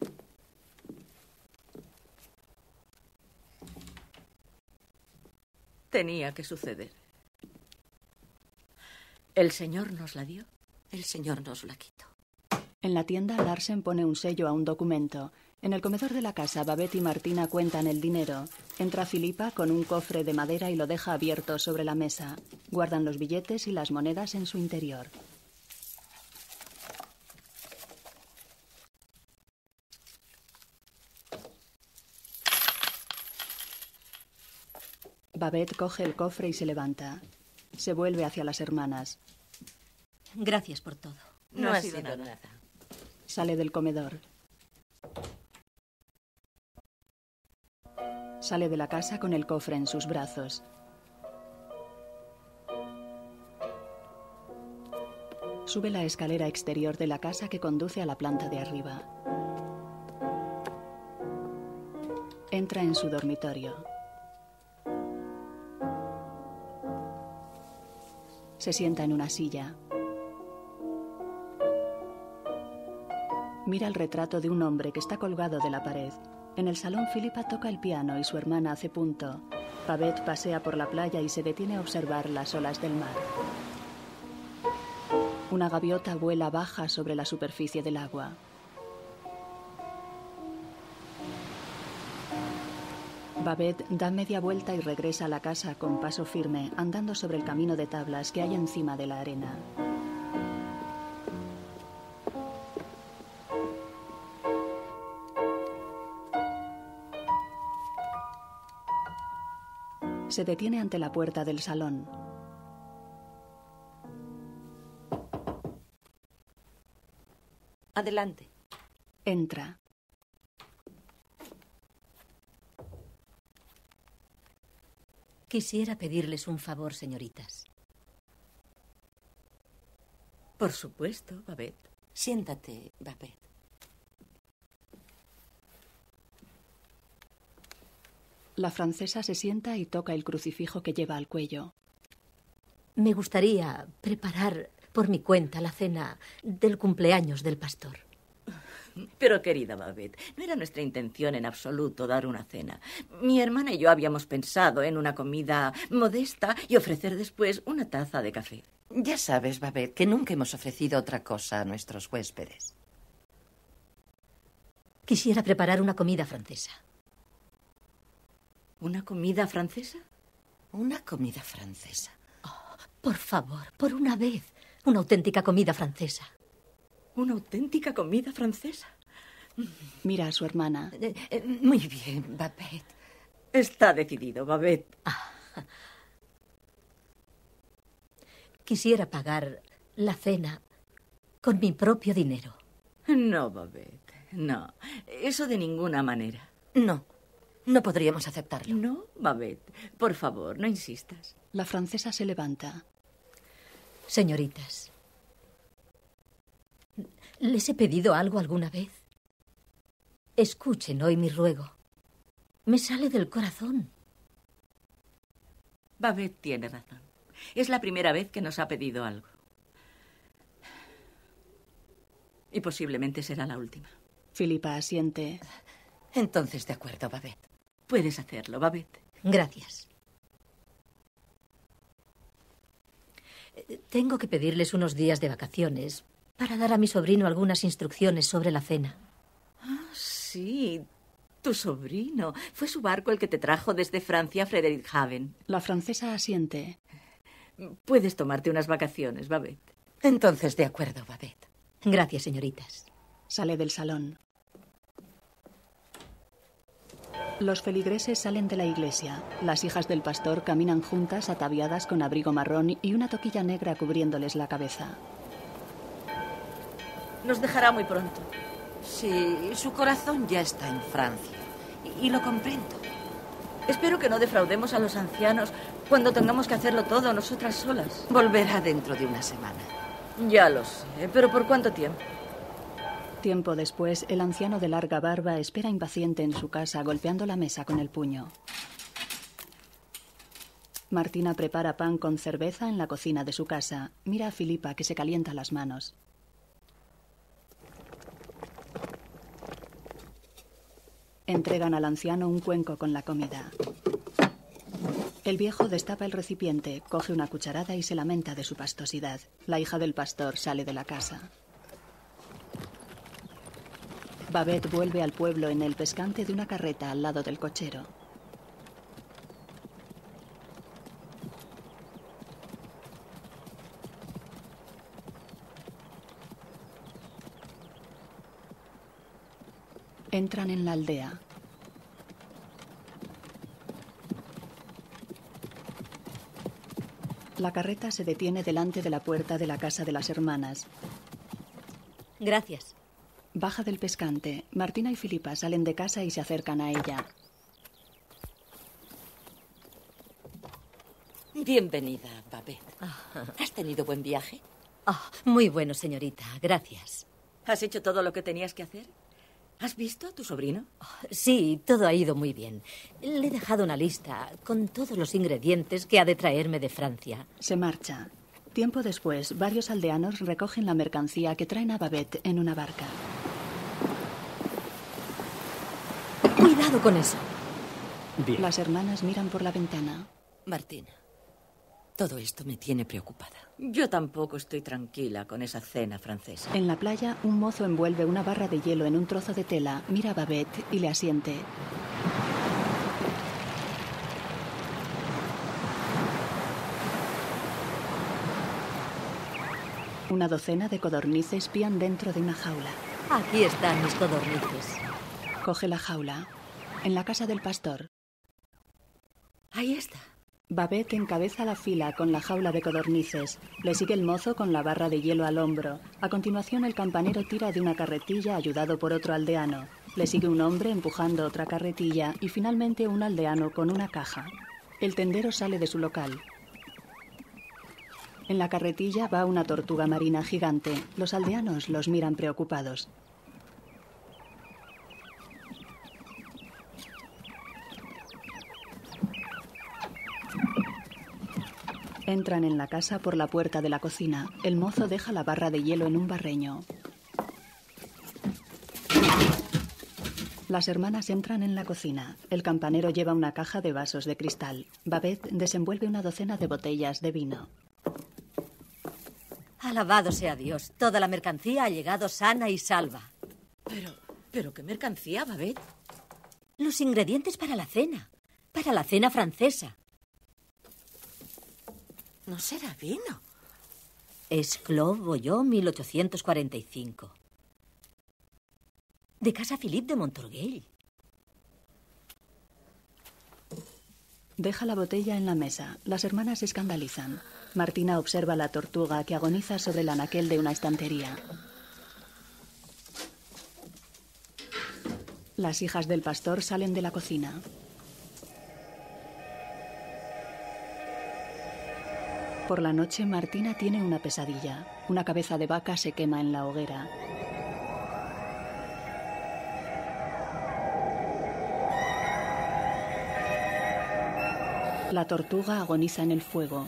Tenía que suceder. ¿El Señor nos la dio?
El Señor nos la quitó.
En la tienda, Larsen pone un sello a un documento. En el comedor de la casa, Babette y Martina cuentan el dinero. Entra Filipa con un cofre de madera y lo deja abierto sobre la mesa. Guardan los billetes y las monedas en su interior. Babette coge el cofre y se levanta. Se vuelve hacia las hermanas.
Gracias por todo.
No ha sido nada.
Sale del comedor. Sale de la casa con el cofre en sus brazos. Sube la escalera exterior de la casa que conduce a la planta de arriba. Entra en su dormitorio. Se sienta en una silla. Mira el retrato de un hombre que está colgado de la pared. En el salón, Filipa toca el piano y su hermana hace punto. Babette pasea por la playa y se detiene a observar las olas del mar. Una gaviota vuela baja sobre la superficie del agua. Babette da media vuelta y regresa a la casa con paso firme, andando sobre el camino de tablas que hay encima de la arena. Se detiene ante la puerta del salón.
Adelante.
Entra.
Quisiera pedirles un favor, señoritas.
Por supuesto, Babette.
Siéntate, Babette.
La francesa se sienta y toca el crucifijo que lleva al cuello.
Me gustaría preparar por mi cuenta la cena del cumpleaños del pastor.
Pero, querida Babette, no era nuestra intención en absoluto dar una cena. Mi hermana y yo habíamos pensado en una comida modesta y ofrecer después una taza de café.
Ya sabes, Babette, que nunca hemos ofrecido otra cosa a nuestros huéspedes.
Quisiera preparar una comida francesa.
¿Una comida francesa?
Una comida francesa.
Oh, por favor, por una vez, una auténtica comida francesa.
¿Una auténtica comida francesa?
Mira a su hermana.
Muy bien, Babette.
Está decidido, Babette.
Quisiera pagar la cena con mi propio dinero.
No, Babette, no. Eso de ninguna manera.
No, no podríamos aceptarlo.
No, Babette, por favor, no insistas.
La francesa se levanta.
Señoritas, ¿les he pedido algo alguna vez? Escuchen hoy mi ruego. Me sale del corazón.
Babette tiene razón. Es la primera vez que nos ha pedido algo. Y posiblemente será la última.
Filipa asiente.
Entonces, de acuerdo, Babette.
Puedes hacerlo, Babette.
Gracias. Tengo que pedirles unos días de vacaciones para dar a mi sobrino algunas instrucciones sobre la cena.
Ah, sí. Tu sobrino. Fue su barco el que te trajo desde Francia a Frederikshavn.
La francesa asiente.
Puedes tomarte unas vacaciones, Babette.
Entonces, de acuerdo, Babette.
Gracias, señoritas.
Sale del salón. Los feligreses salen de la iglesia. Las hijas del pastor caminan juntas, ataviadas con abrigo marrón y una toquilla negra cubriéndoles la cabeza.
Nos dejará muy pronto.
Sí, su corazón ya está en Francia. Y lo comprendo.
Espero que no defraudemos a los ancianos cuando tengamos que hacerlo todo nosotras solas.
Volverá dentro de una semana.
Ya lo sé, pero ¿por cuánto tiempo?
Tiempo después, el anciano de larga barba espera impaciente en su casa, golpeando la mesa con el puño. Martina prepara pan con cerveza en la cocina de su casa. Mira a Filipa, que se calienta las manos. Entregan al anciano un cuenco con la comida. El viejo destapa el recipiente, coge una cucharada y se lamenta de su pastosidad. La hija del pastor sale de la casa. Babette vuelve al pueblo en el pescante de una carreta al lado del cochero. Entran en la aldea. La carreta se detiene delante de la puerta de la casa de las hermanas.
Gracias.
Baja del pescante. Martina y Filipa salen de casa y se acercan a ella.
Bienvenida, Babette. ¿Has tenido buen viaje?
Muy bueno, señorita. Gracias.
¿Has hecho todo lo que tenías que hacer? ¿Has visto a tu sobrino?
Sí, todo ha ido muy bien. Le he dejado una lista con todos los ingredientes que ha de traerme de Francia.
Se marcha. Tiempo después, varios aldeanos recogen la mercancía que traen a Babette en una barca.
Cuidado con eso.
Bien. Las hermanas miran por la ventana.
Martina, todo esto me tiene preocupada.
Yo tampoco estoy tranquila con esa cena francesa.
En la playa, un mozo envuelve una barra de hielo en un trozo de tela, mira a Babette y le asiente. Una docena de codornices pían dentro de una jaula.
Aquí están mis codornices.
Coge la jaula. En la casa del pastor.
Ahí está.
Babette encabeza la fila con la jaula de codornices. Le sigue el mozo con la barra de hielo al hombro. A continuación, el campanero tira de una carretilla ayudado por otro aldeano. Le sigue un hombre empujando otra carretilla y finalmente un aldeano con una caja. El tendero sale de su local. En la carretilla va una tortuga marina gigante. Los aldeanos los miran preocupados. Entran en la casa por la puerta de la cocina. El mozo deja la barra de hielo en un barreño. Las hermanas entran en la cocina. El campanero lleva una caja de vasos de cristal. Babette desenvuelve una docena de botellas de vino.
Alabado sea Dios. Toda la mercancía ha llegado sana y salva.
¿Pero qué mercancía, Babette?
Los ingredientes para la cena. Para la cena francesa.
No será vino.
Es Clos Bolló 1845. De casa Philippe de Montorgueil.
Deja la botella en la mesa. Las hermanas se escandalizan. Martina observa la tortuga que agoniza sobre el anaquel de una estantería. Las hijas del pastor salen de la cocina. Por la noche, Martina tiene una pesadilla. Una cabeza de vaca se quema en la hoguera. La tortuga agoniza en el fuego.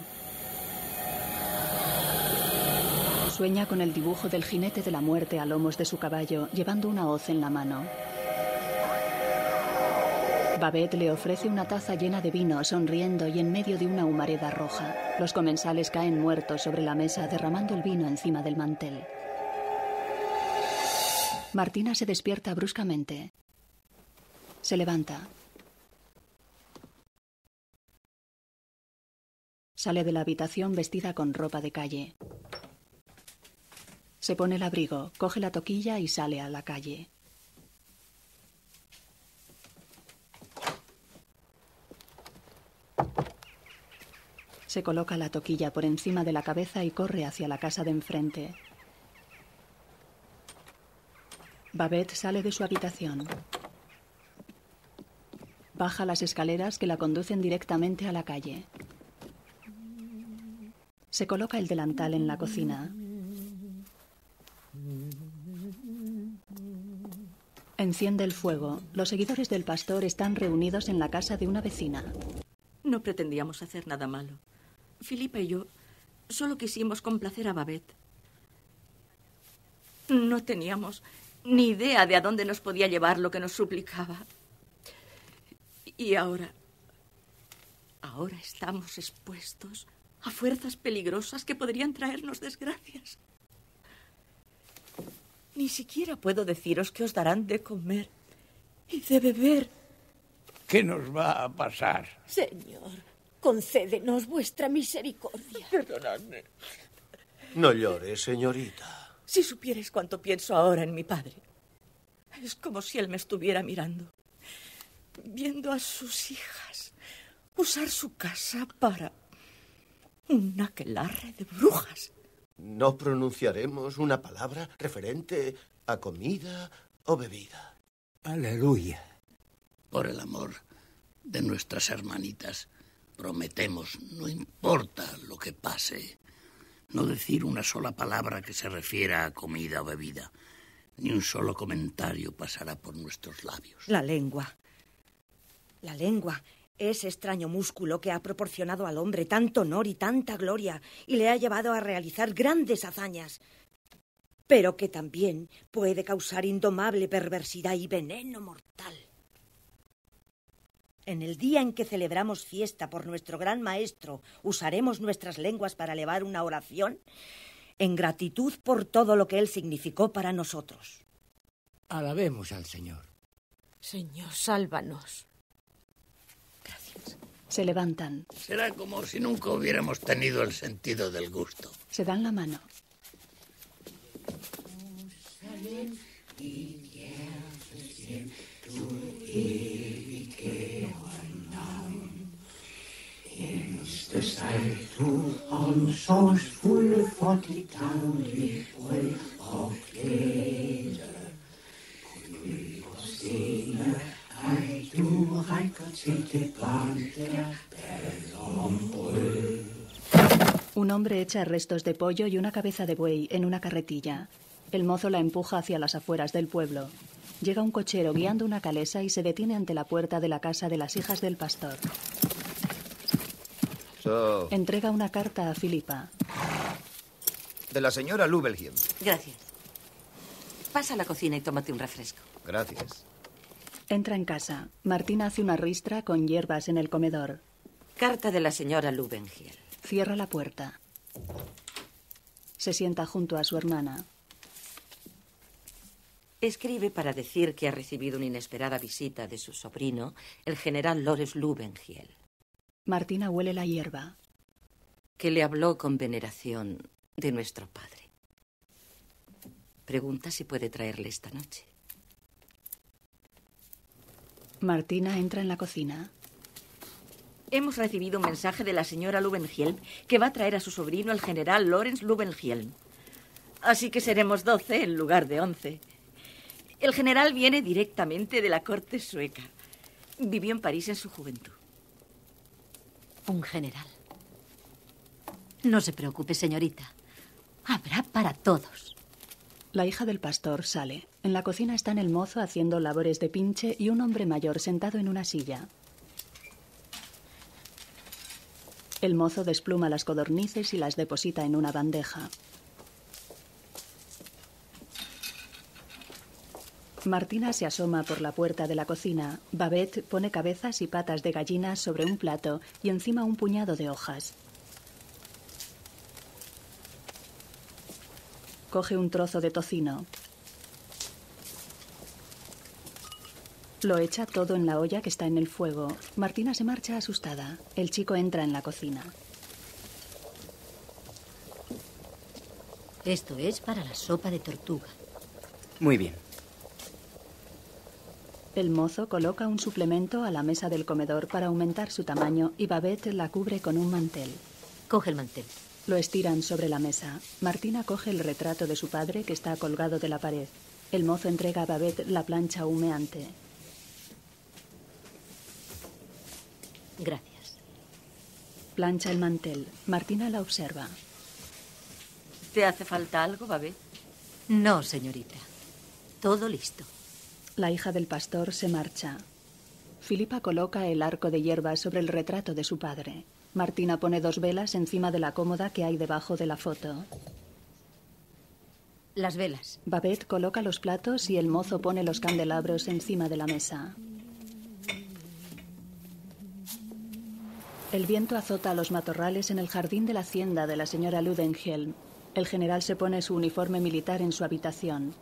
Sueña con el dibujo del jinete de la muerte a lomos de su caballo, llevando una hoz en la mano. Babette le ofrece una taza llena de vino, sonriendo y en medio de una humareda roja. Los comensales caen muertos sobre la mesa, derramando el vino encima del mantel. Martina se despierta bruscamente. Se levanta. Sale de la habitación vestida con ropa de calle. Se pone el abrigo, coge la toquilla y sale a la calle. Se coloca la toquilla por encima de la cabeza y corre hacia la casa de enfrente. Babette sale de su habitación. Baja las escaleras que la conducen directamente a la calle. Se coloca el delantal en la cocina. Enciende el fuego. Los seguidores del pastor están reunidos en la casa de una vecina.
No pretendíamos hacer nada malo. Filipa y yo solo quisimos complacer a Babette. No teníamos ni idea de a dónde nos podía llevar lo que nos suplicaba. Y ahora estamos expuestos a fuerzas peligrosas que podrían traernos desgracias. Ni siquiera puedo deciros que os darán de comer y de beber.
¿Qué nos va a pasar?
Señor, concédenos vuestra misericordia.
Perdonadme.
No llore, señorita.
Si supierais cuánto pienso ahora en mi padre. Es como si él me estuviera mirando. Viendo a sus hijas usar su casa para un aquelarre de brujas.
No pronunciaremos una palabra referente a comida o bebida.
Aleluya.
Por el amor de nuestras hermanitas, prometemos, no importa lo que pase, no decir una sola palabra que se refiera a comida o bebida. Ni un solo comentario pasará por nuestros labios.
La lengua. La lengua. Ese extraño músculo que ha proporcionado al hombre tanto honor y tanta gloria y le ha llevado a realizar grandes hazañas, pero que también puede causar indomable perversidad y veneno mortal. En el día en que celebramos fiesta por nuestro gran maestro, usaremos nuestras lenguas para elevar una oración en gratitud por todo lo que él significó para nosotros.
Alabemos al Señor.
Señor, sálvanos.
Se levantan.
Será como si nunca hubiéramos tenido el sentido del gusto.
Se dan la mano. Un hombre echa restos de pollo y una cabeza de buey en una carretilla. El mozo la empuja hacia las afueras del pueblo. Llega un cochero guiando una calesa y se detiene ante la puerta de la casa de las hijas del pastor. Entrega una carta a Filipa.
De la señora Lubelhiem.
Gracias. Pasa a la cocina y tómate un refresco.
Gracias.
Entra en casa. Martina hace una ristra con hierbas en el comedor.
Carta de la señora Lubengiel.
Cierra la puerta. Se sienta junto a su hermana.
Escribe para decir que ha recibido una inesperada visita de su sobrino, el general Lorenz Lubengiel.
Martina huele la hierba.
Que le habló con veneración de nuestro padre. Pregunta si puede traerle esta noche.
Martina entra en la cocina.
Hemos recibido un mensaje de la señora Lubenhielm que va a traer a su sobrino, el general Lorenz Lubenhielm. Así que seremos 12 en lugar de 11. El general viene directamente de la corte sueca. Vivió en París en su juventud.
Un general. No se preocupe, señorita. Habrá para todos.
La hija del pastor sale. En la cocina están el mozo haciendo labores de pinche y un hombre mayor sentado en una silla. El mozo despluma las codornices y las deposita en una bandeja. Martina se asoma por la puerta de la cocina. Babette pone cabezas y patas de gallinas sobre un plato y encima un puñado de hojas. Coge un trozo de tocino. Lo echa todo en la olla que está en el fuego. Martina se marcha asustada. El chico entra en la cocina.
Esto es para la sopa de tortuga.
Muy bien.
El mozo coloca un suplemento a la mesa del comedor para aumentar su tamaño y Babette la cubre con un mantel.
Coge el mantel.
Lo estiran sobre la mesa. Martina coge el retrato de su padre que está colgado de la pared. El mozo entrega a Babette la plancha humeante.
Gracias.
Plancha el mantel. Martina la observa.
¿Te hace falta algo, Babette?
No, señorita. Todo listo.
La hija del pastor se marcha. Filipa coloca el arco de hierba sobre el retrato de su padre. Martina pone 2 velas encima de la cómoda que hay debajo de la foto.
Las velas.
Babette coloca los platos y el mozo pone los candelabros encima de la mesa. El viento azota los matorrales en el jardín de la hacienda de la señora Lubenhielm. El general se pone su uniforme militar en su habitación.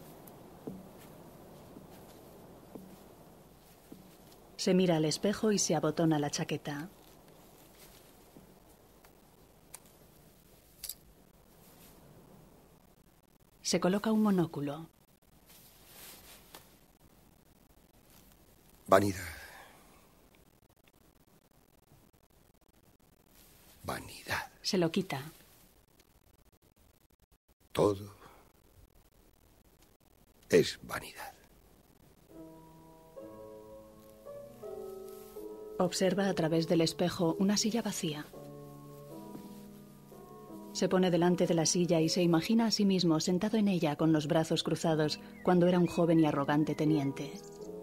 Se mira al espejo y se abotona la chaqueta. Se coloca un monóculo.
Vanidad. Vanidad.
Se lo quita.
Todo es vanidad.
Observa a través del espejo una silla vacía. Se pone delante de la silla y se imagina a sí mismo sentado en ella con los brazos cruzados cuando era un joven y arrogante teniente.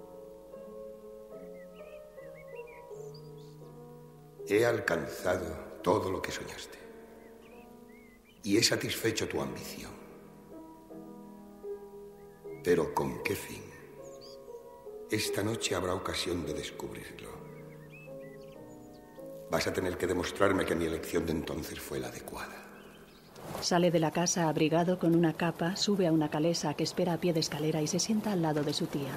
He alcanzado todo lo que soñaste y he satisfecho tu ambición. Pero ¿con qué fin? Esta noche habrá ocasión de descubrirlo. Vas a tener que demostrarme que mi elección de entonces fue la adecuada.
Sale de la casa abrigado con una capa, sube a una calesa que espera a pie de escalera y se sienta al lado de su tía.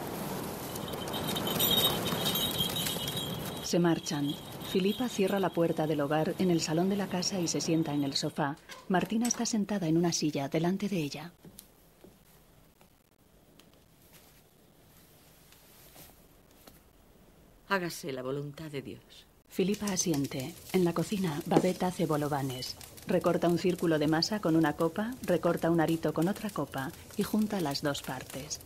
Se marchan. Filipa cierra la puerta del hogar en el salón de la casa y se sienta en el sofá. Martina está sentada en una silla delante de ella.
Hágase la voluntad de Dios.
Filipa asiente. En la cocina, Babette hace bolovanes. Recorta un círculo de masa con una copa, recorta un arito con otra copa y junta las 2 partes.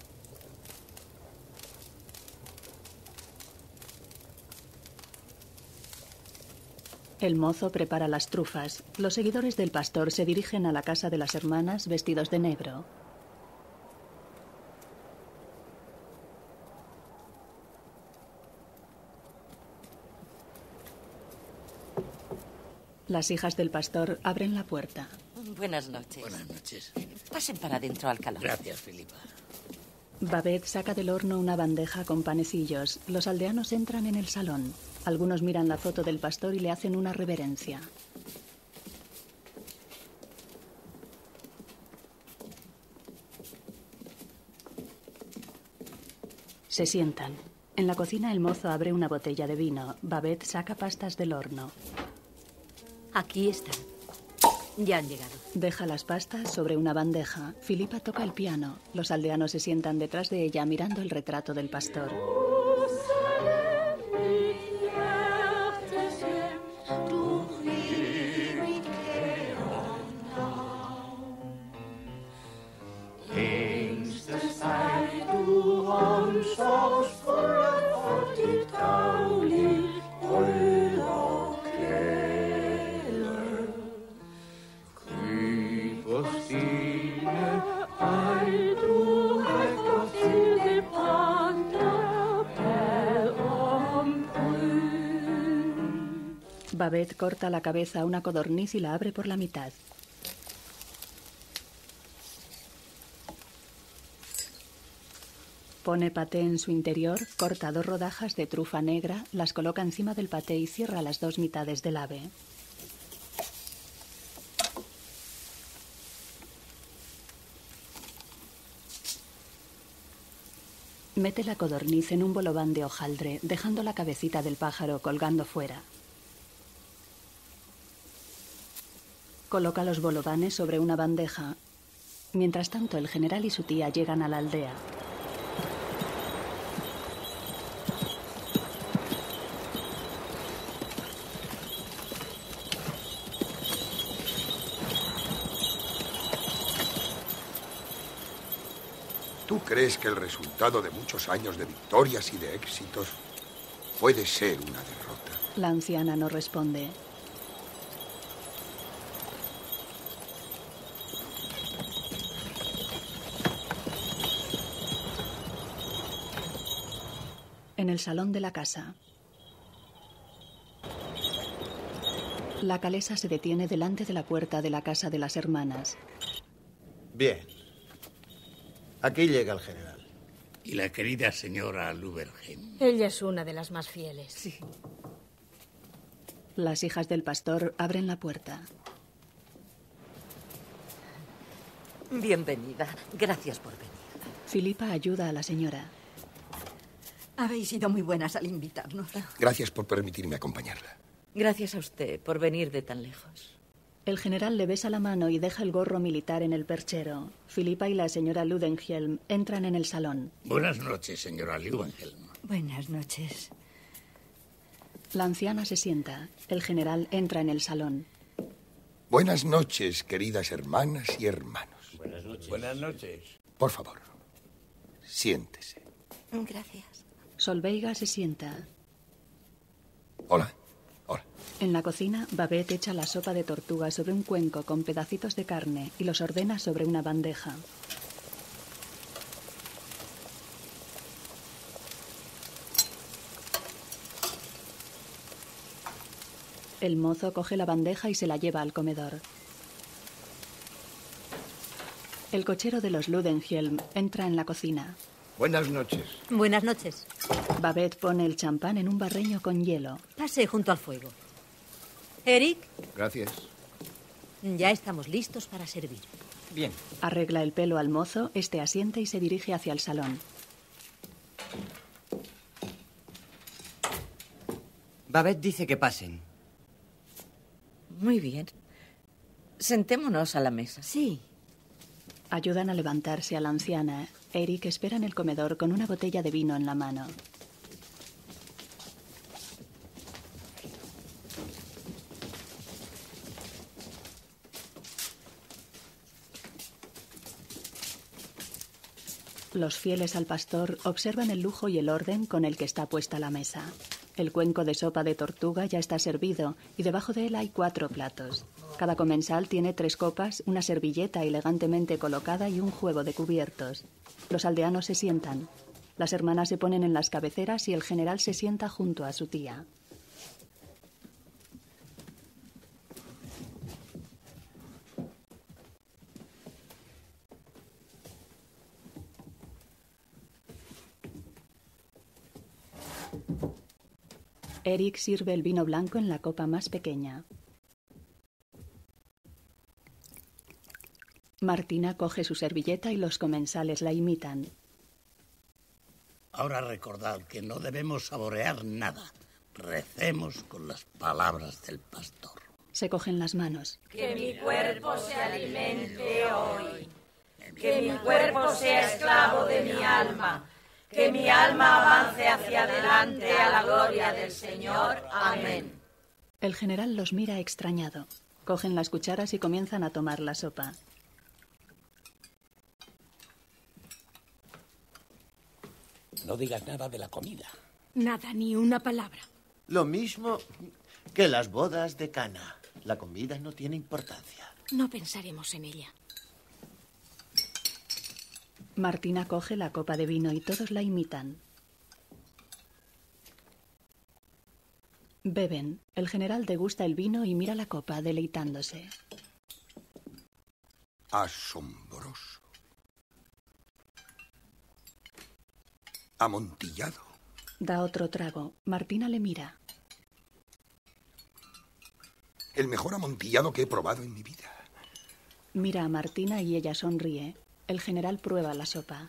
El mozo prepara las trufas. Los seguidores del pastor se dirigen a la casa de las hermanas vestidos de negro. Las hijas del pastor abren la puerta.
Buenas noches.
Buenas noches.
Pasen para adentro al calor.
Gracias, Filipa.
Babette saca del horno una bandeja con panecillos. Los aldeanos entran en el salón. Algunos miran la foto del pastor y le hacen una reverencia. Se sientan. En la cocina el mozo abre una botella de vino. Babette saca pastas del horno.
Aquí están. Ya han llegado.
Deja las pastas sobre una bandeja. Filipa toca el piano. Los aldeanos se sientan detrás de ella mirando el retrato del pastor. Babette corta la cabeza a una codorniz y la abre por la mitad. Pone paté en su interior, corta 2 rodajas de trufa negra, las coloca encima del paté y cierra las 2 mitades del ave. Mete la codorniz en un bolobán de hojaldre, dejando la cabecita del pájaro colgando fuera. Coloca los bolovanes sobre una bandeja. Mientras tanto, el general y su tía llegan a la aldea.
¿Tú crees que el resultado de muchos años de victorias y de éxitos puede ser una derrota?
La anciana no responde. En el salón de la casa. La calesa se detiene delante de la puerta de la casa de las hermanas.
Bien. Aquí llega el general.
Y la querida señora Luberheim.
Ella es una de las más fieles. Sí.
Las hijas del pastor abren la puerta.
Bienvenida. Gracias por venir.
Filipa ayuda a la señora.
Habéis sido muy buenas al invitarnos.
Gracias por permitirme acompañarla.
Gracias a usted por venir de tan lejos.
El general le besa la mano y deja el gorro militar en el perchero. Filipa y la señora Ludenhelm entran en el salón.
Buenas noches, señora Ludenhelm.
Buenas noches.
La anciana se sienta. El general entra en el salón.
Buenas noches, queridas hermanas y hermanos.
Buenas noches.
Buenas noches.
Por favor, siéntese.
Gracias.
Solveiga se sienta.
Hola.
En la cocina, Babette echa la sopa de tortuga sobre un cuenco con pedacitos de carne y los ordena sobre una bandeja. El mozo coge la bandeja y se la lleva al comedor. El cochero de los Ludenhelm entra en la cocina.
Buenas noches.
Buenas noches.
Babette pone el champán en un barreño con hielo.
Pase junto al fuego. Eric.
Gracias.
Ya estamos listos para servir.
Bien.
Arregla el pelo al mozo, este asiente y se dirige hacia el salón.
Babette dice que pasen.
Muy bien. Sentémonos a la mesa.
Sí.
Ayudan a levantarse a la anciana. Eric espera en el comedor con una botella de vino en la mano. Los fieles al pastor observan el lujo y el orden con el que está puesta la mesa. El cuenco de sopa de tortuga ya está servido y debajo de él hay 4 platos. Cada comensal tiene 3 copas, una servilleta elegantemente colocada y un juego de cubiertos. Los aldeanos se sientan. Las hermanas se ponen en las cabeceras y el general se sienta junto a su tía. Eric sirve el vino blanco en la copa más pequeña. Martina coge su servilleta y los comensales la imitan.
Ahora recordad que no debemos saborear nada. Recemos con las palabras del pastor.
Se cogen las manos.
Que mi cuerpo se alimente hoy. Que mi cuerpo sea esclavo de mi alma. Que mi alma avance hacia adelante a la gloria del Señor. Amén.
El general los mira extrañado. Cogen las cucharas y comienzan a tomar la sopa.
No digas nada de la comida.
Nada, ni una palabra.
Lo mismo que las bodas de Cana. La comida no tiene importancia.
No pensaremos en ella.
Martina coge la copa de vino y todos la imitan. Beben. El general degusta el vino y mira la copa deleitándose.
Asombroso. Amontillado.
Da otro trago. Martina le mira.
El mejor amontillado que he probado en mi vida.
Mira a Martina y ella sonríe. El general prueba la sopa.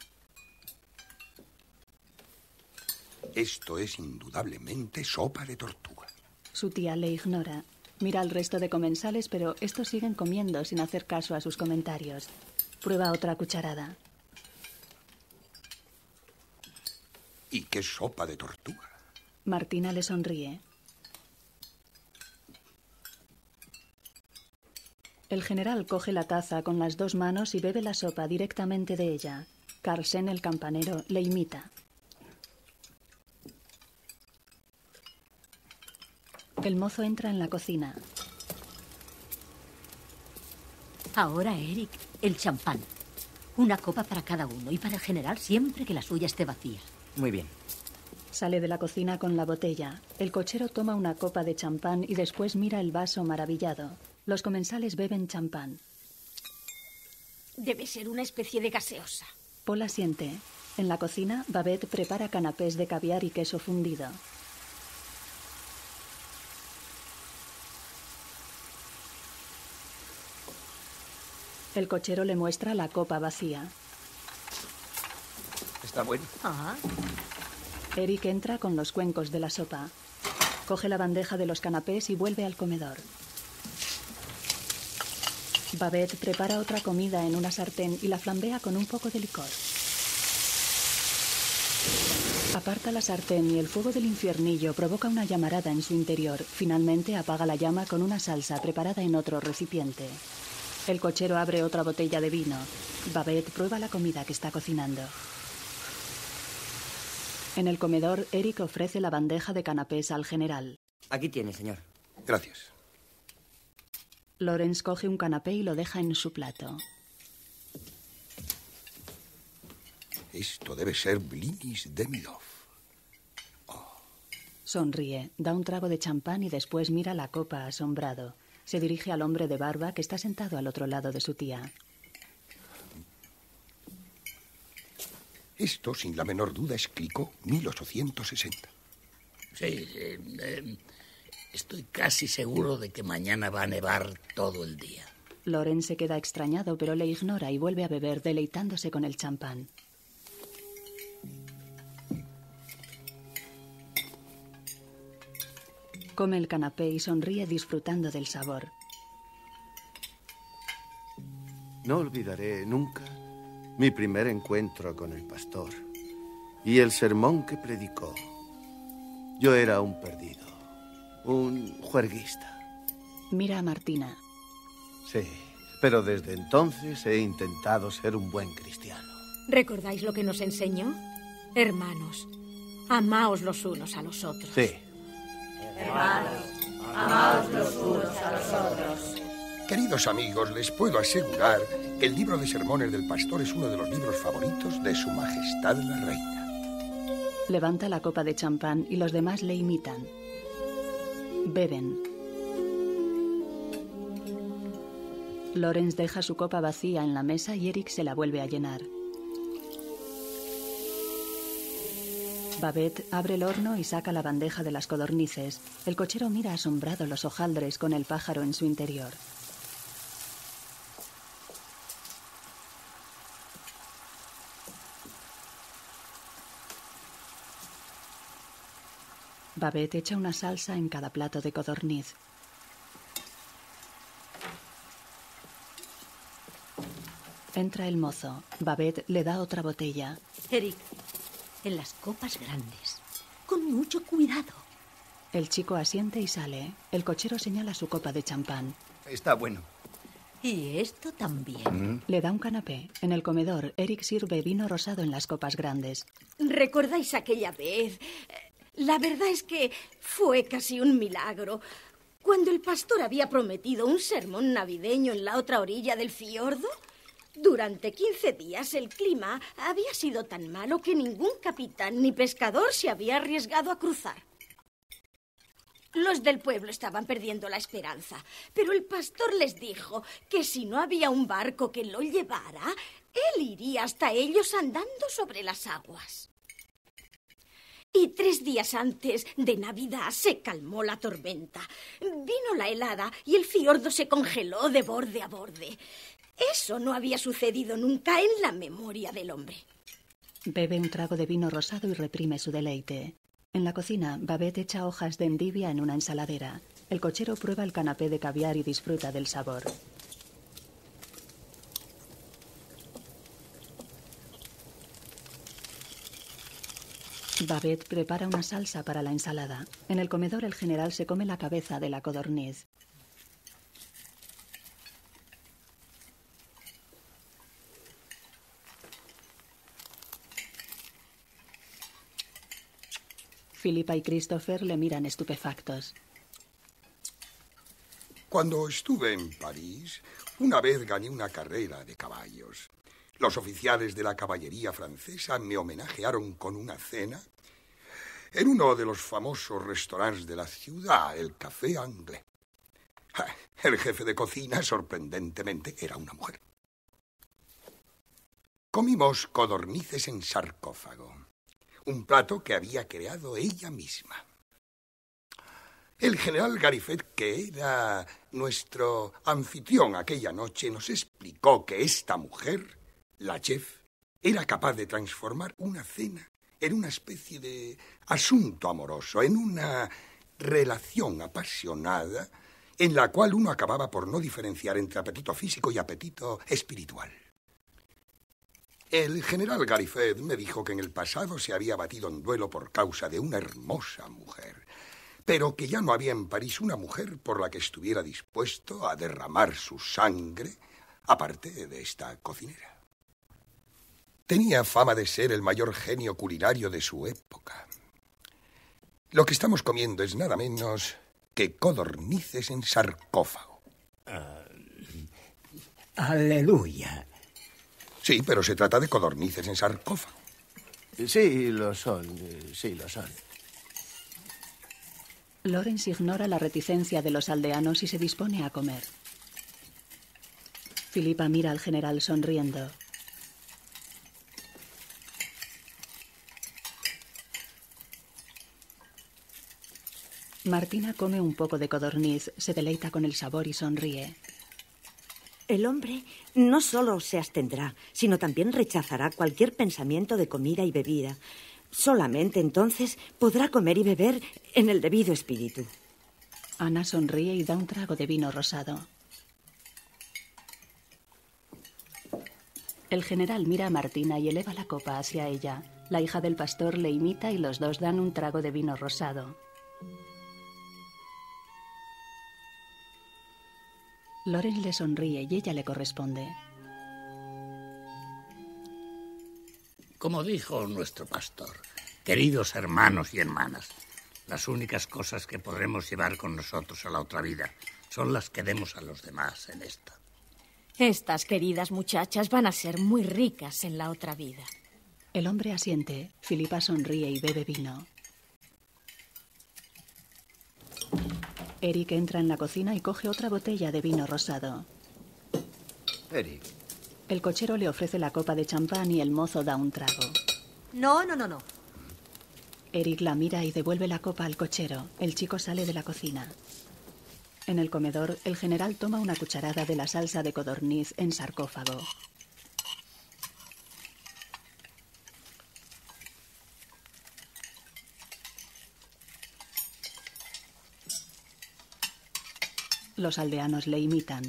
Esto es indudablemente sopa de tortuga.
Su tía le ignora. Mira al resto de comensales, pero estos siguen comiendo sin hacer caso a sus comentarios. Prueba otra cucharada.
¿Y qué sopa de tortuga?
Martina le sonríe. El general coge la taza con las dos manos y bebe la sopa directamente de ella. Carlsen, el campanero, le imita. El mozo entra en la cocina.
Ahora, Eric, el champán. Una copa para cada uno y para el general siempre que la suya esté vacía.
Muy bien.
Sale de la cocina con la botella. El cochero toma una copa de champán y después mira el vaso maravillado. Los comensales beben champán.
Debe ser una especie de gaseosa.
Paul asiente. En la cocina, Babette prepara canapés de caviar y queso fundido. El cochero le muestra la copa vacía.
Está bueno.
Ah.
Eric entra con los cuencos de la sopa. Coge la bandeja de los canapés y vuelve al comedor. Babette prepara otra comida en una sartén y la flambea con un poco de licor. Aparta la sartén y el fuego del infiernillo provoca una llamarada en su interior. Finalmente apaga la llama con una salsa preparada en otro recipiente. El cochero abre otra botella de vino. Babette prueba la comida que está cocinando. En el comedor, Eric ofrece la bandeja de canapés al general.
Aquí tiene, señor.
Gracias.
Lawrence coge un canapé y lo deja en su plato.
Esto debe ser blinis Demidov.
Sonríe, da un trago de champán y después mira la copa asombrado. Se dirige al hombre de barba que está sentado al otro lado de su tía.
Esto, sin la menor duda, es Clicquot, 1860.
Sí, estoy casi seguro de que mañana va a nevar todo el día.
Lawrence se queda extrañado, pero le ignora y vuelve a beber, deleitándose con el champán. Come el canapé y sonríe disfrutando del sabor.
No olvidaré nunca mi primer encuentro con el pastor y el sermón que predicó. Yo era un perdido, un juerguista.
Mira a Martina.
Sí, pero desde entonces he intentado ser un buen cristiano.
¿Recordáis lo que nos enseñó? Hermanos, amaos los unos a los otros.
Sí.
Hermanos, amaos los unos a los otros.
Queridos amigos, les puedo asegurar que el libro de sermones del pastor es uno de los libros favoritos de Su Majestad la Reina.
Levanta la copa de champán y los demás le imitan. Beben. Lawrence deja su copa vacía en la mesa y Eric se la vuelve a llenar. Babette abre el horno y saca la bandeja de las codornices. El cochero mira asombrado los hojaldres con el pájaro en su interior. Babette echa una salsa en cada plato de codorniz. Entra el mozo. Babette le da otra botella.
Eric, en las copas grandes. Con mucho cuidado.
El chico asiente y sale. El cochero señala su copa de champán.
Está bueno.
Y esto también.
Le da un canapé. En el comedor, Eric sirve vino rosado en las copas grandes.
¿Recordáis aquella vez? La verdad es que fue casi un milagro. Cuando el pastor había prometido un sermón navideño en la otra orilla del fiordo, durante 15 días el clima había sido tan malo que ningún capitán ni pescador se había arriesgado a cruzar. Los del pueblo estaban perdiendo la esperanza, pero el pastor les dijo que si no había un barco que lo llevara, él iría hasta ellos andando sobre las aguas. Y 3 días antes de Navidad se calmó la tormenta. Vino la helada y el fiordo se congeló de borde a borde. Eso no había sucedido nunca en la memoria del hombre.
Bebe un trago de vino rosado y reprime su deleite. En la cocina, Babette echa hojas de endivia en una ensaladera. El cochero prueba el canapé de caviar y disfruta del sabor. Babette prepara una salsa para la ensalada. En el comedor, el general se come la cabeza de la codorniz. Philippa y Christopher le miran estupefactos.
Cuando estuve en París, una vez gané una carrera de caballos. Los oficiales de la caballería francesa me homenajearon con una cena en uno de los famosos restaurantes de la ciudad, el Café Anglais. El jefe de cocina, sorprendentemente, era una mujer. Comimos codornices en sarcófago, un plato que había creado ella misma. El general Garifet, que era nuestro anfitrión aquella noche, nos explicó que esta mujer, la chef, era capaz de transformar una cena en una especie de asunto amoroso, en una relación apasionada en la cual uno acababa por no diferenciar entre apetito físico y apetito espiritual. El general Garifet me dijo que en el pasado se había batido en duelo por causa de una hermosa mujer, pero que ya no había en París una mujer por la que estuviera dispuesto a derramar su sangre, aparte de esta cocinera. Tenía fama de ser el mayor genio culinario de su época. Lo que estamos comiendo es nada menos que codornices en sarcófago.
Aleluya.
Sí, pero se trata de codornices en sarcófago.
Sí, lo son, sí, lo son.
Lawrence ignora la reticencia de los aldeanos y se dispone a comer. Philippa mira al general sonriendo. Martina come un poco de codorniz, se deleita con el sabor y sonríe.
El hombre no solo se abstendrá, sino también rechazará cualquier pensamiento de comida y bebida. Solamente entonces podrá comer y beber en el debido espíritu.
Ana sonríe y da un trago de vino rosado. El general mira a Martina y eleva la copa hacia ella. La hija del pastor le imita y los dos dan un trago de vino rosado. Lawrence le sonríe y ella le corresponde.
Como dijo nuestro pastor, queridos hermanos y hermanas, las únicas cosas que podremos llevar con nosotros a la otra vida son las que demos a los demás en esta.
Estas queridas muchachas van a ser muy ricas en la otra vida.
El hombre asiente. Philippa sonríe y bebe vino. Eric entra en la cocina y coge otra botella de vino rosado.
Eric.
El cochero le ofrece la copa de champán y el mozo da un trago.
No.
Eric la mira y devuelve la copa al cochero. El chico sale de la cocina. En el comedor, el general toma una cucharada de la salsa de codorniz en sarcófago. Los aldeanos le imitan.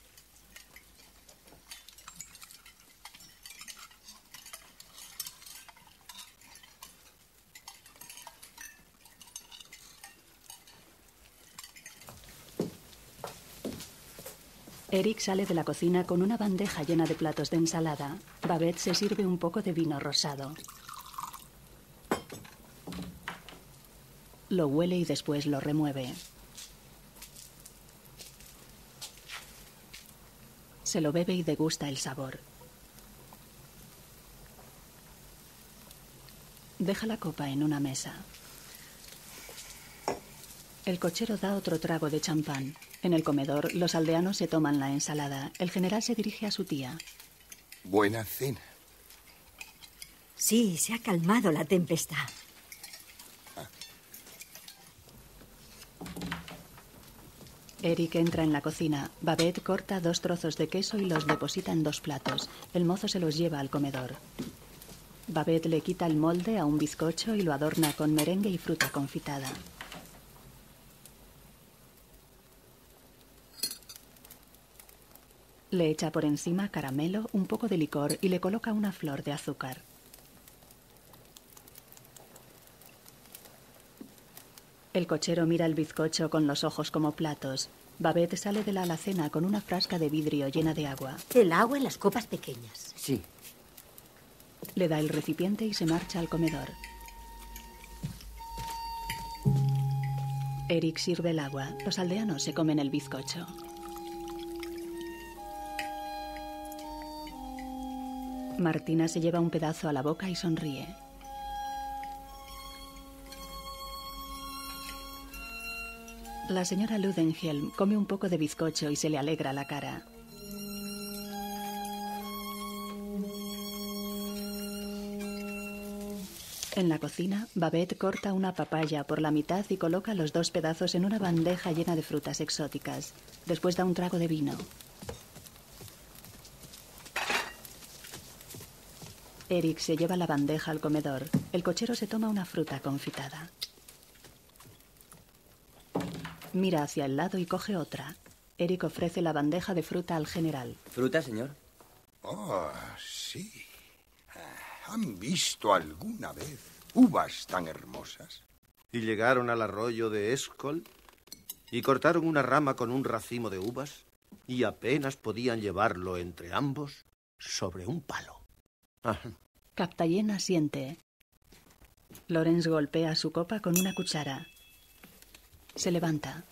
Eric sale de la cocina con una bandeja llena de platos de ensalada. Babette se sirve un poco de vino rosado. Lo huele y después lo remueve. Se lo bebe y degusta el sabor. Deja la copa en una mesa. El cochero da otro trago de champán. En el comedor, los aldeanos se toman la ensalada. El general se dirige a su tía.
Buena cena.
Sí, se ha calmado la tempestad.
Eric entra en la cocina. Babette corta 2 trozos de queso y los deposita en 2 platos. El mozo se los lleva al comedor. Babette le quita el molde a un bizcocho y lo adorna con merengue y fruta confitada. Le echa por encima caramelo, un poco de licor y le coloca una flor de azúcar. El cochero mira el bizcocho con los ojos como platos. Babette sale de la alacena con una frasca de vidrio llena de agua.
El agua en las copas pequeñas.
Sí.
Le da el recipiente y se marcha al comedor. Eric sirve el agua. Los aldeanos se comen el bizcocho. Martina se lleva un pedazo a la boca y sonríe. La señora Ludenhelm come un poco de bizcocho y se le alegra la cara. En la cocina, Babette corta una papaya por la mitad y coloca los 2 pedazos en una bandeja llena de frutas exóticas. Después da un trago de vino. Eric se lleva la bandeja al comedor. El cochero se toma una fruta confitada. Mira hacia el lado y coge otra. Eric ofrece la bandeja de fruta al general.
¿Fruta, señor?
Oh, sí. ¿Han visto alguna vez uvas tan hermosas?
Y llegaron al arroyo de Escol y cortaron una rama con un racimo de uvas y apenas podían llevarlo entre ambos sobre un palo.
Captayen asiente. Lorenz golpea su copa con una cuchara. Se levanta.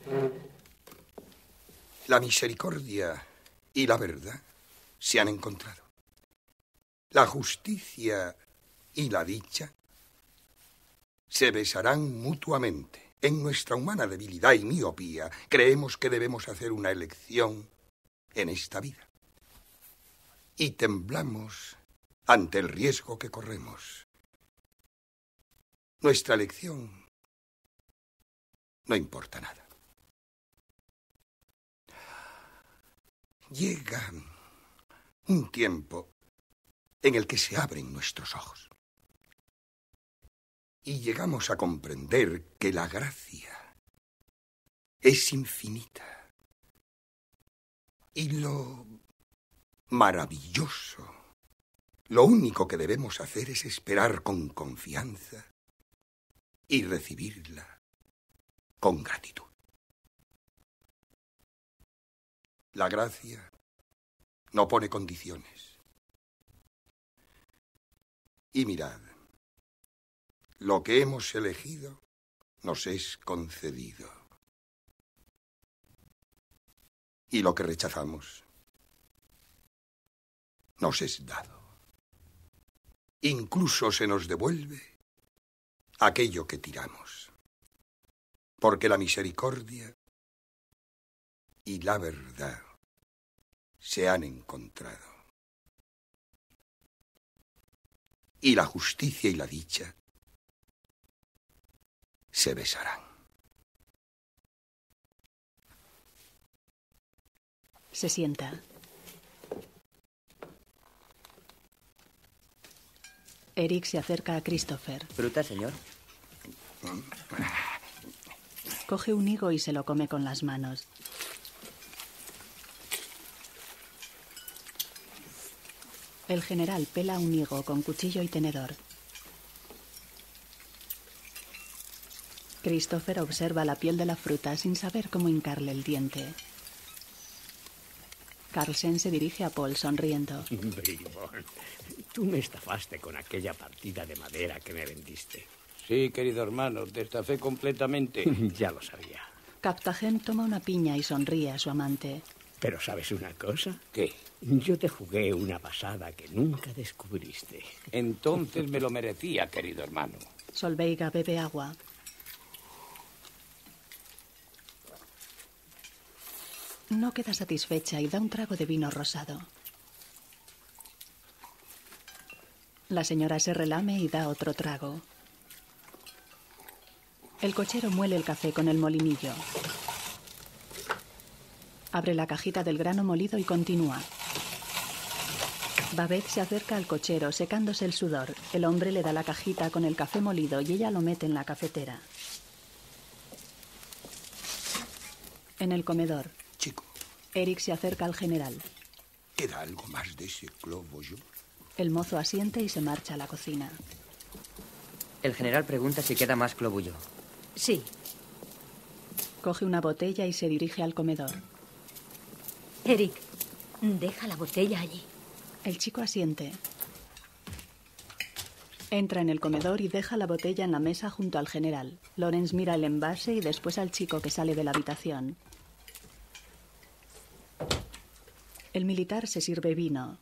La misericordia y la verdad se han encontrado. La justicia y la dicha se besarán mutuamente. En nuestra humana debilidad y miopía creemos que debemos hacer una elección en esta vida. Y temblamos ante el riesgo que corremos. Nuestra elección no importa nada. Llega un tiempo en el que se abren nuestros ojos y llegamos a comprender que la gracia es infinita y lo maravilloso, lo único que debemos hacer es esperar con confianza y recibirla con gratitud. La gracia no pone condiciones. Y mirad, lo que hemos elegido nos es concedido. Y lo que rechazamos nos es dado. Incluso se nos devuelve aquello que tiramos. Porque la misericordia y la verdad se han encontrado. Y la justicia y la dicha se besarán.
Se sienta. Eric se acerca a Christopher.
¿Fruta, señor?
Coge un higo y se lo come con las manos. El general pela un higo con cuchillo y tenedor. Christopher observa la piel de la fruta sin saber cómo hincarle el diente. Carlsen se dirige a Paul sonriendo.
Bribón, tú me estafaste con aquella partida de madera que me vendiste.
Sí, querido hermano, te estafé completamente.
Ya lo sabía.
Captagen toma una piña y sonríe a su amante.
Pero ¿sabes una cosa?
¿Qué?
Yo te jugué una pasada que nunca descubriste.
Entonces me lo merecía, querido hermano.
Solveiga bebe agua. No queda satisfecha y da un trago de vino rosado. La señora se relame y da otro trago. El cochero muele el café con el molinillo. Abre la cajita del grano molido y continúa. Babette se acerca al cochero, secándose el sudor. El hombre le da la cajita con el café molido y ella lo mete en la cafetera. En el comedor.
Chico.
Eric se acerca al general.
¿Queda algo más de ese clobollo?
El mozo asiente y se marcha a la cocina.
El general pregunta si queda más clobullo.
Sí.
Coge una botella y se dirige al comedor.
Eric, deja la botella allí.
El chico asiente. Entra en el comedor y deja la botella en la mesa junto al general. Lawrence mira el envase y después al chico que sale de la habitación. El militar se sirve vino.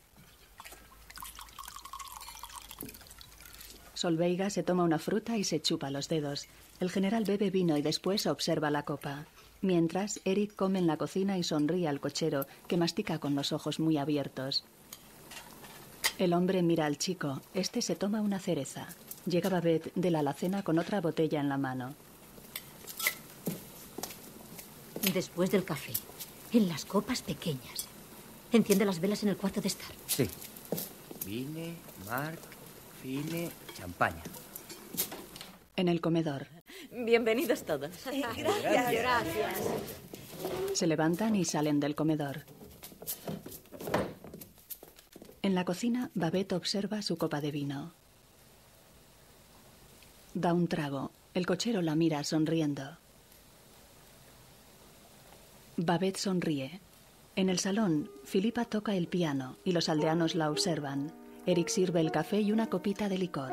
Solveiga se toma una fruta y se chupa los dedos. El general bebe vino y después observa la copa. Mientras, Eric come en la cocina y sonríe al cochero, que mastica con los ojos muy abiertos. El hombre mira al chico. Este se toma una cereza. Llega Babette de la alacena con otra botella en la mano.
Después del café, en las copas pequeñas. Enciende las velas en el cuarto de estar.
Sí. Vine, Marc, Fine, champaña.
En el comedor.
Bienvenidos todos.
Gracias.
Se levantan y salen del comedor. En la cocina, Babette observa su copa de vino. Da un trago. El cochero la mira sonriendo. Babette sonríe. En el salón, Filipa toca el piano y los aldeanos la observan. Eric sirve el café y una copita de licor.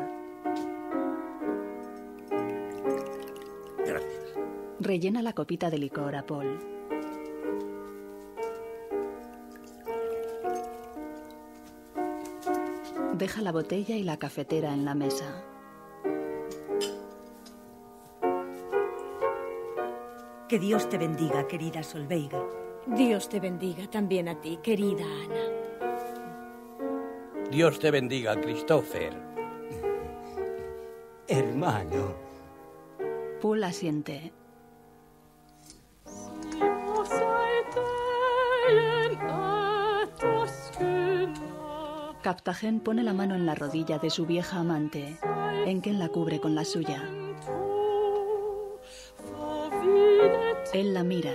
Gracias.
Rellena la copita de licor a Paul. Deja la botella y la cafetera en la mesa.
Que Dios te bendiga, querida Solveiga.
Dios te bendiga también a ti, querida Ana.
Dios te bendiga, Christopher.
Hermano.
Paul asiente. Captagen pone la mano en la rodilla de su vieja amante. Enken la cubre con la suya. Él la mira.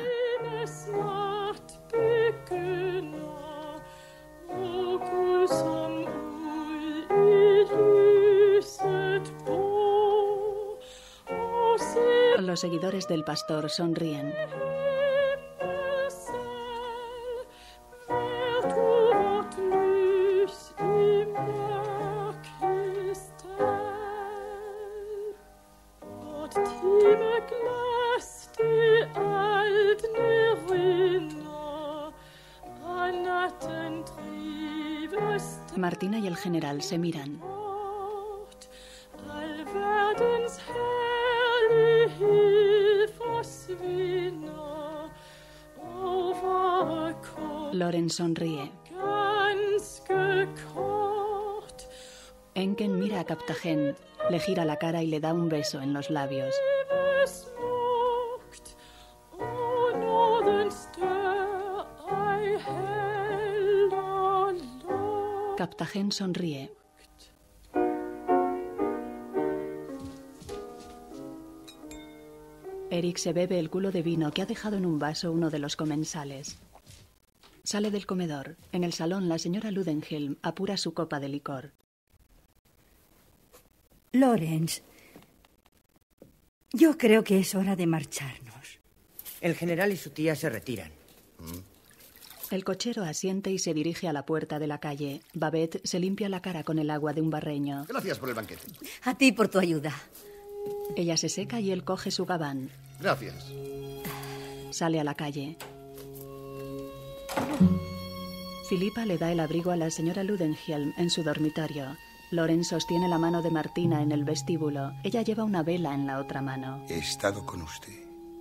Los seguidores del pastor sonríen. Martina y el general se miran. Loren sonríe. Enken mira a Captagen, le gira la cara y le da un beso en los labios. Captagen sonríe. Eric se bebe el culo de vino que ha dejado en un vaso uno de los comensales. Sale del comedor. En el salón, la señora Ludenhelm apura su copa de licor.
Lorenz, yo creo que es hora de marcharnos.
El general y su tía se retiran.
El cochero asiente y se dirige a la puerta de la calle. Babette se limpia la cara con el agua de un barreño.
Gracias por el banquete.
A ti por tu ayuda.
Ella se seca y él coge su gabán.
Gracias.
Sale a la calle. Filipa le da el abrigo a la señora Ludenhelm en su dormitorio. Lorenz sostiene la mano de Martina en el vestíbulo. Ella lleva una vela en la otra mano.
He estado con usted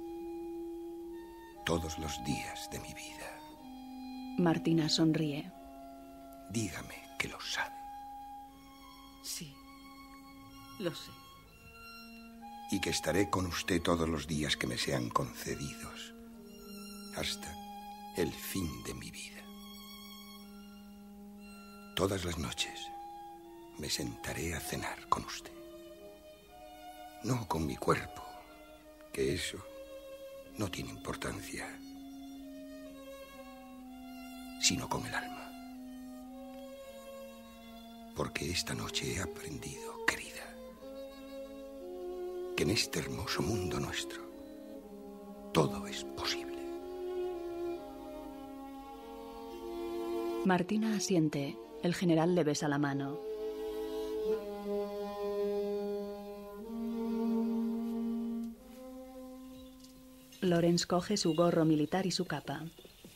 todos los días de mi vida.
Martina sonríe.
Dígame que lo sabe.
Sí, lo sé.
Y que estaré con usted todos los días que me sean concedidos, hasta el fin de mi vida. Todas las noches me sentaré a cenar con usted. No con mi cuerpo, que eso no tiene importancia, sino con el alma. Porque esta noche he aprendido, querida, que en este hermoso mundo nuestro todo es posible.
Martina asiente. El general le besa la mano. Lorenz coge su gorro militar y su capa.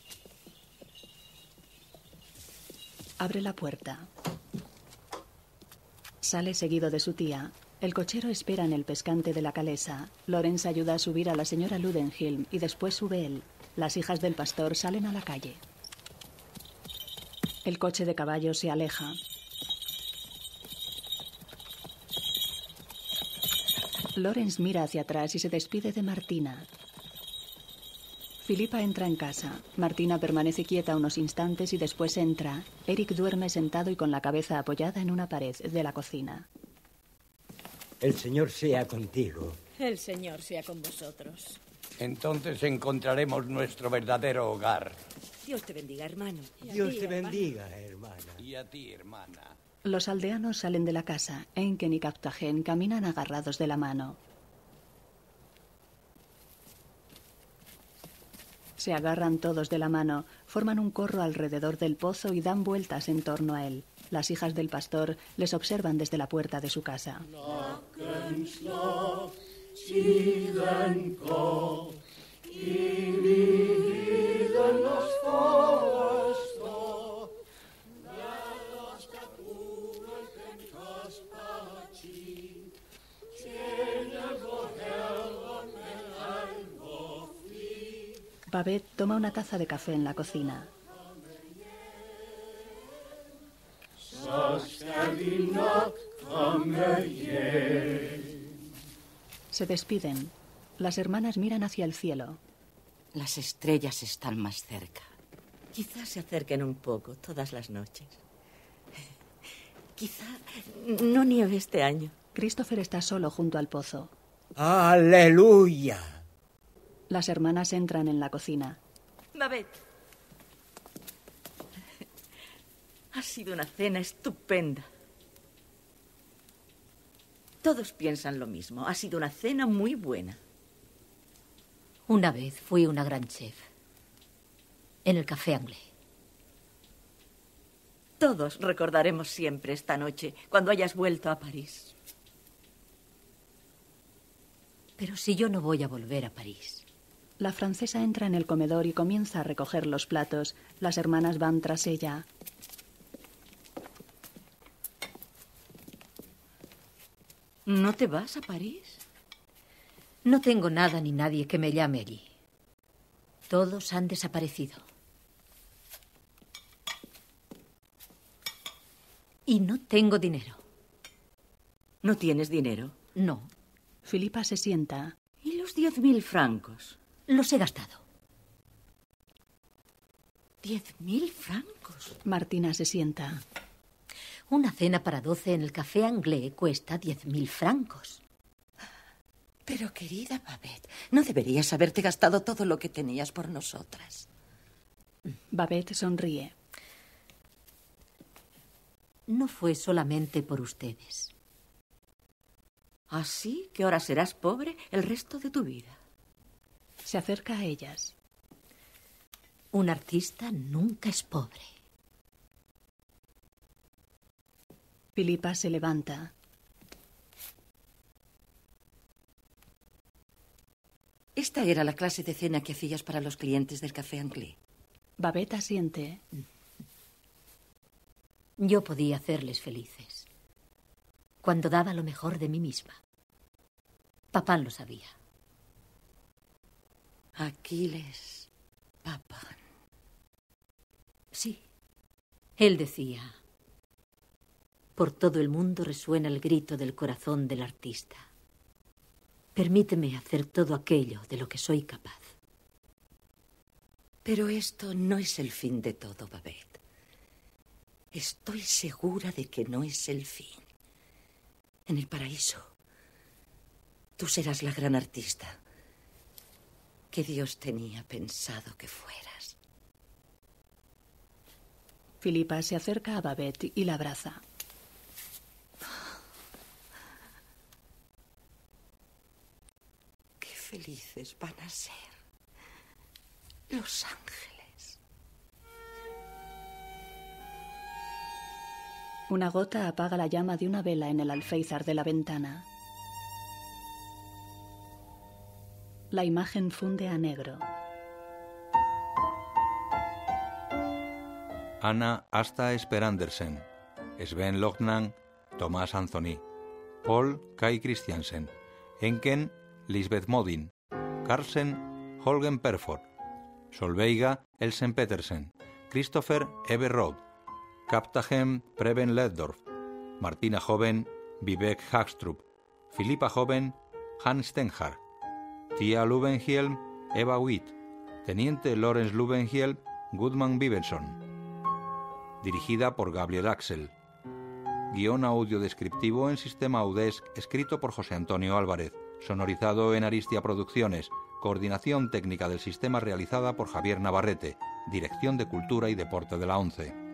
Abre la puerta. Sale seguido de su tía. El cochero espera en el pescante de la calesa. Lorenz ayuda a subir a la señora Ludenhelm y después sube él. Las hijas del pastor salen a la calle. El coche de caballo se aleja. Lorenz mira hacia atrás y se despide de Martina. Filipa entra en casa. Martina permanece quieta unos instantes y después entra. Eric duerme sentado y con la cabeza apoyada en una pared de la cocina.
El Señor sea contigo.
El Señor sea con vosotros.
Entonces encontraremos nuestro verdadero hogar.
Dios te bendiga, hermano.
Dios te bendiga, hermana.
Y a ti, hermana.
Los aldeanos salen de la casa. Enken y Captagen caminan agarrados de la mano. Se agarran todos de la mano, forman un corro alrededor del pozo y dan vueltas en torno a él. Las hijas del pastor les observan desde la puerta de su casa. Babette toma una taza de café en la cocina. Se despiden. Las hermanas miran hacia el cielo.
Las estrellas están más cerca. Quizás se acerquen un poco todas las noches. Quizá no nieve este año.
Christopher está solo junto al pozo.
¡Aleluya!
Las hermanas entran en la cocina.
Babette. Ha sido una cena estupenda. Todos piensan lo mismo. Ha sido una cena muy buena.
Una vez fui una gran chef. En el Café Anglais.
Todos recordaremos siempre esta noche, cuando hayas vuelto a París.
Pero si yo no voy a volver a París.
La francesa entra en el comedor y comienza a recoger los platos. Las hermanas van tras ella.
¿No te vas a París?
No tengo nada ni nadie que me llame allí. Todos han desaparecido. Y no tengo dinero.
¿No tienes dinero?
No.
Filipa se sienta.
¿Y los 10.000 francos?
Los he gastado.
¿10.000 francos?
Martina se sienta.
Una cena para 12 en el Café Anglais cuesta 10.000 francos.
Pero, querida Babette, no deberías haberte gastado todo lo que tenías por nosotras.
Babette sonríe.
No fue solamente por ustedes.
¿Así que ahora serás pobre el resto de tu vida?
Se acerca a ellas.
Un artista nunca es pobre.
Filipa se levanta.
Esta era la clase de cena que hacías para los clientes del Café Anglais.
Babette asiente.
Yo podía hacerles felices cuando daba lo mejor de mí misma. Papá lo sabía.
Aquiles, papá.
Sí, él decía: por todo el mundo resuena el grito del corazón del artista. Permíteme hacer todo aquello de lo que soy capaz.
Pero esto no es el fin de todo, Babette. Estoy segura de que no es el fin. En el paraíso, tú serás la gran artista que Dios tenía pensado que fueras.
Filipa se acerca a Babette y la abraza.
Qué felices van a ser los ángeles.
Una gota apaga la llama de una vela en el alféizar de la ventana. La imagen funde a negro.
Anna Asta Esperandersen, Sven Lognan, Tomás Anthony, Paul Kai Christiansen, Enken Lisbeth Modin, Carlsen Holgen Perford, Solveiga Elsen Petersen, Christopher Everrod, Kaptahem Preben Ledorf, Martina Joven Vivek Hagstrup, Filipa Joven Hans Stenhar, Tia Lubenhielm Eva Witt, Teniente Lawrence Lubenhielm Gudman Vivenson. Dirigida por Gabriel Axel. Guión audio descriptivo en sistema Audesc, escrito por José Antonio Álvarez. Sonorizado en Aristia Producciones. Coordinación técnica del sistema realizada por Javier Navarrete. Dirección de Cultura y Deporte de la ONCE.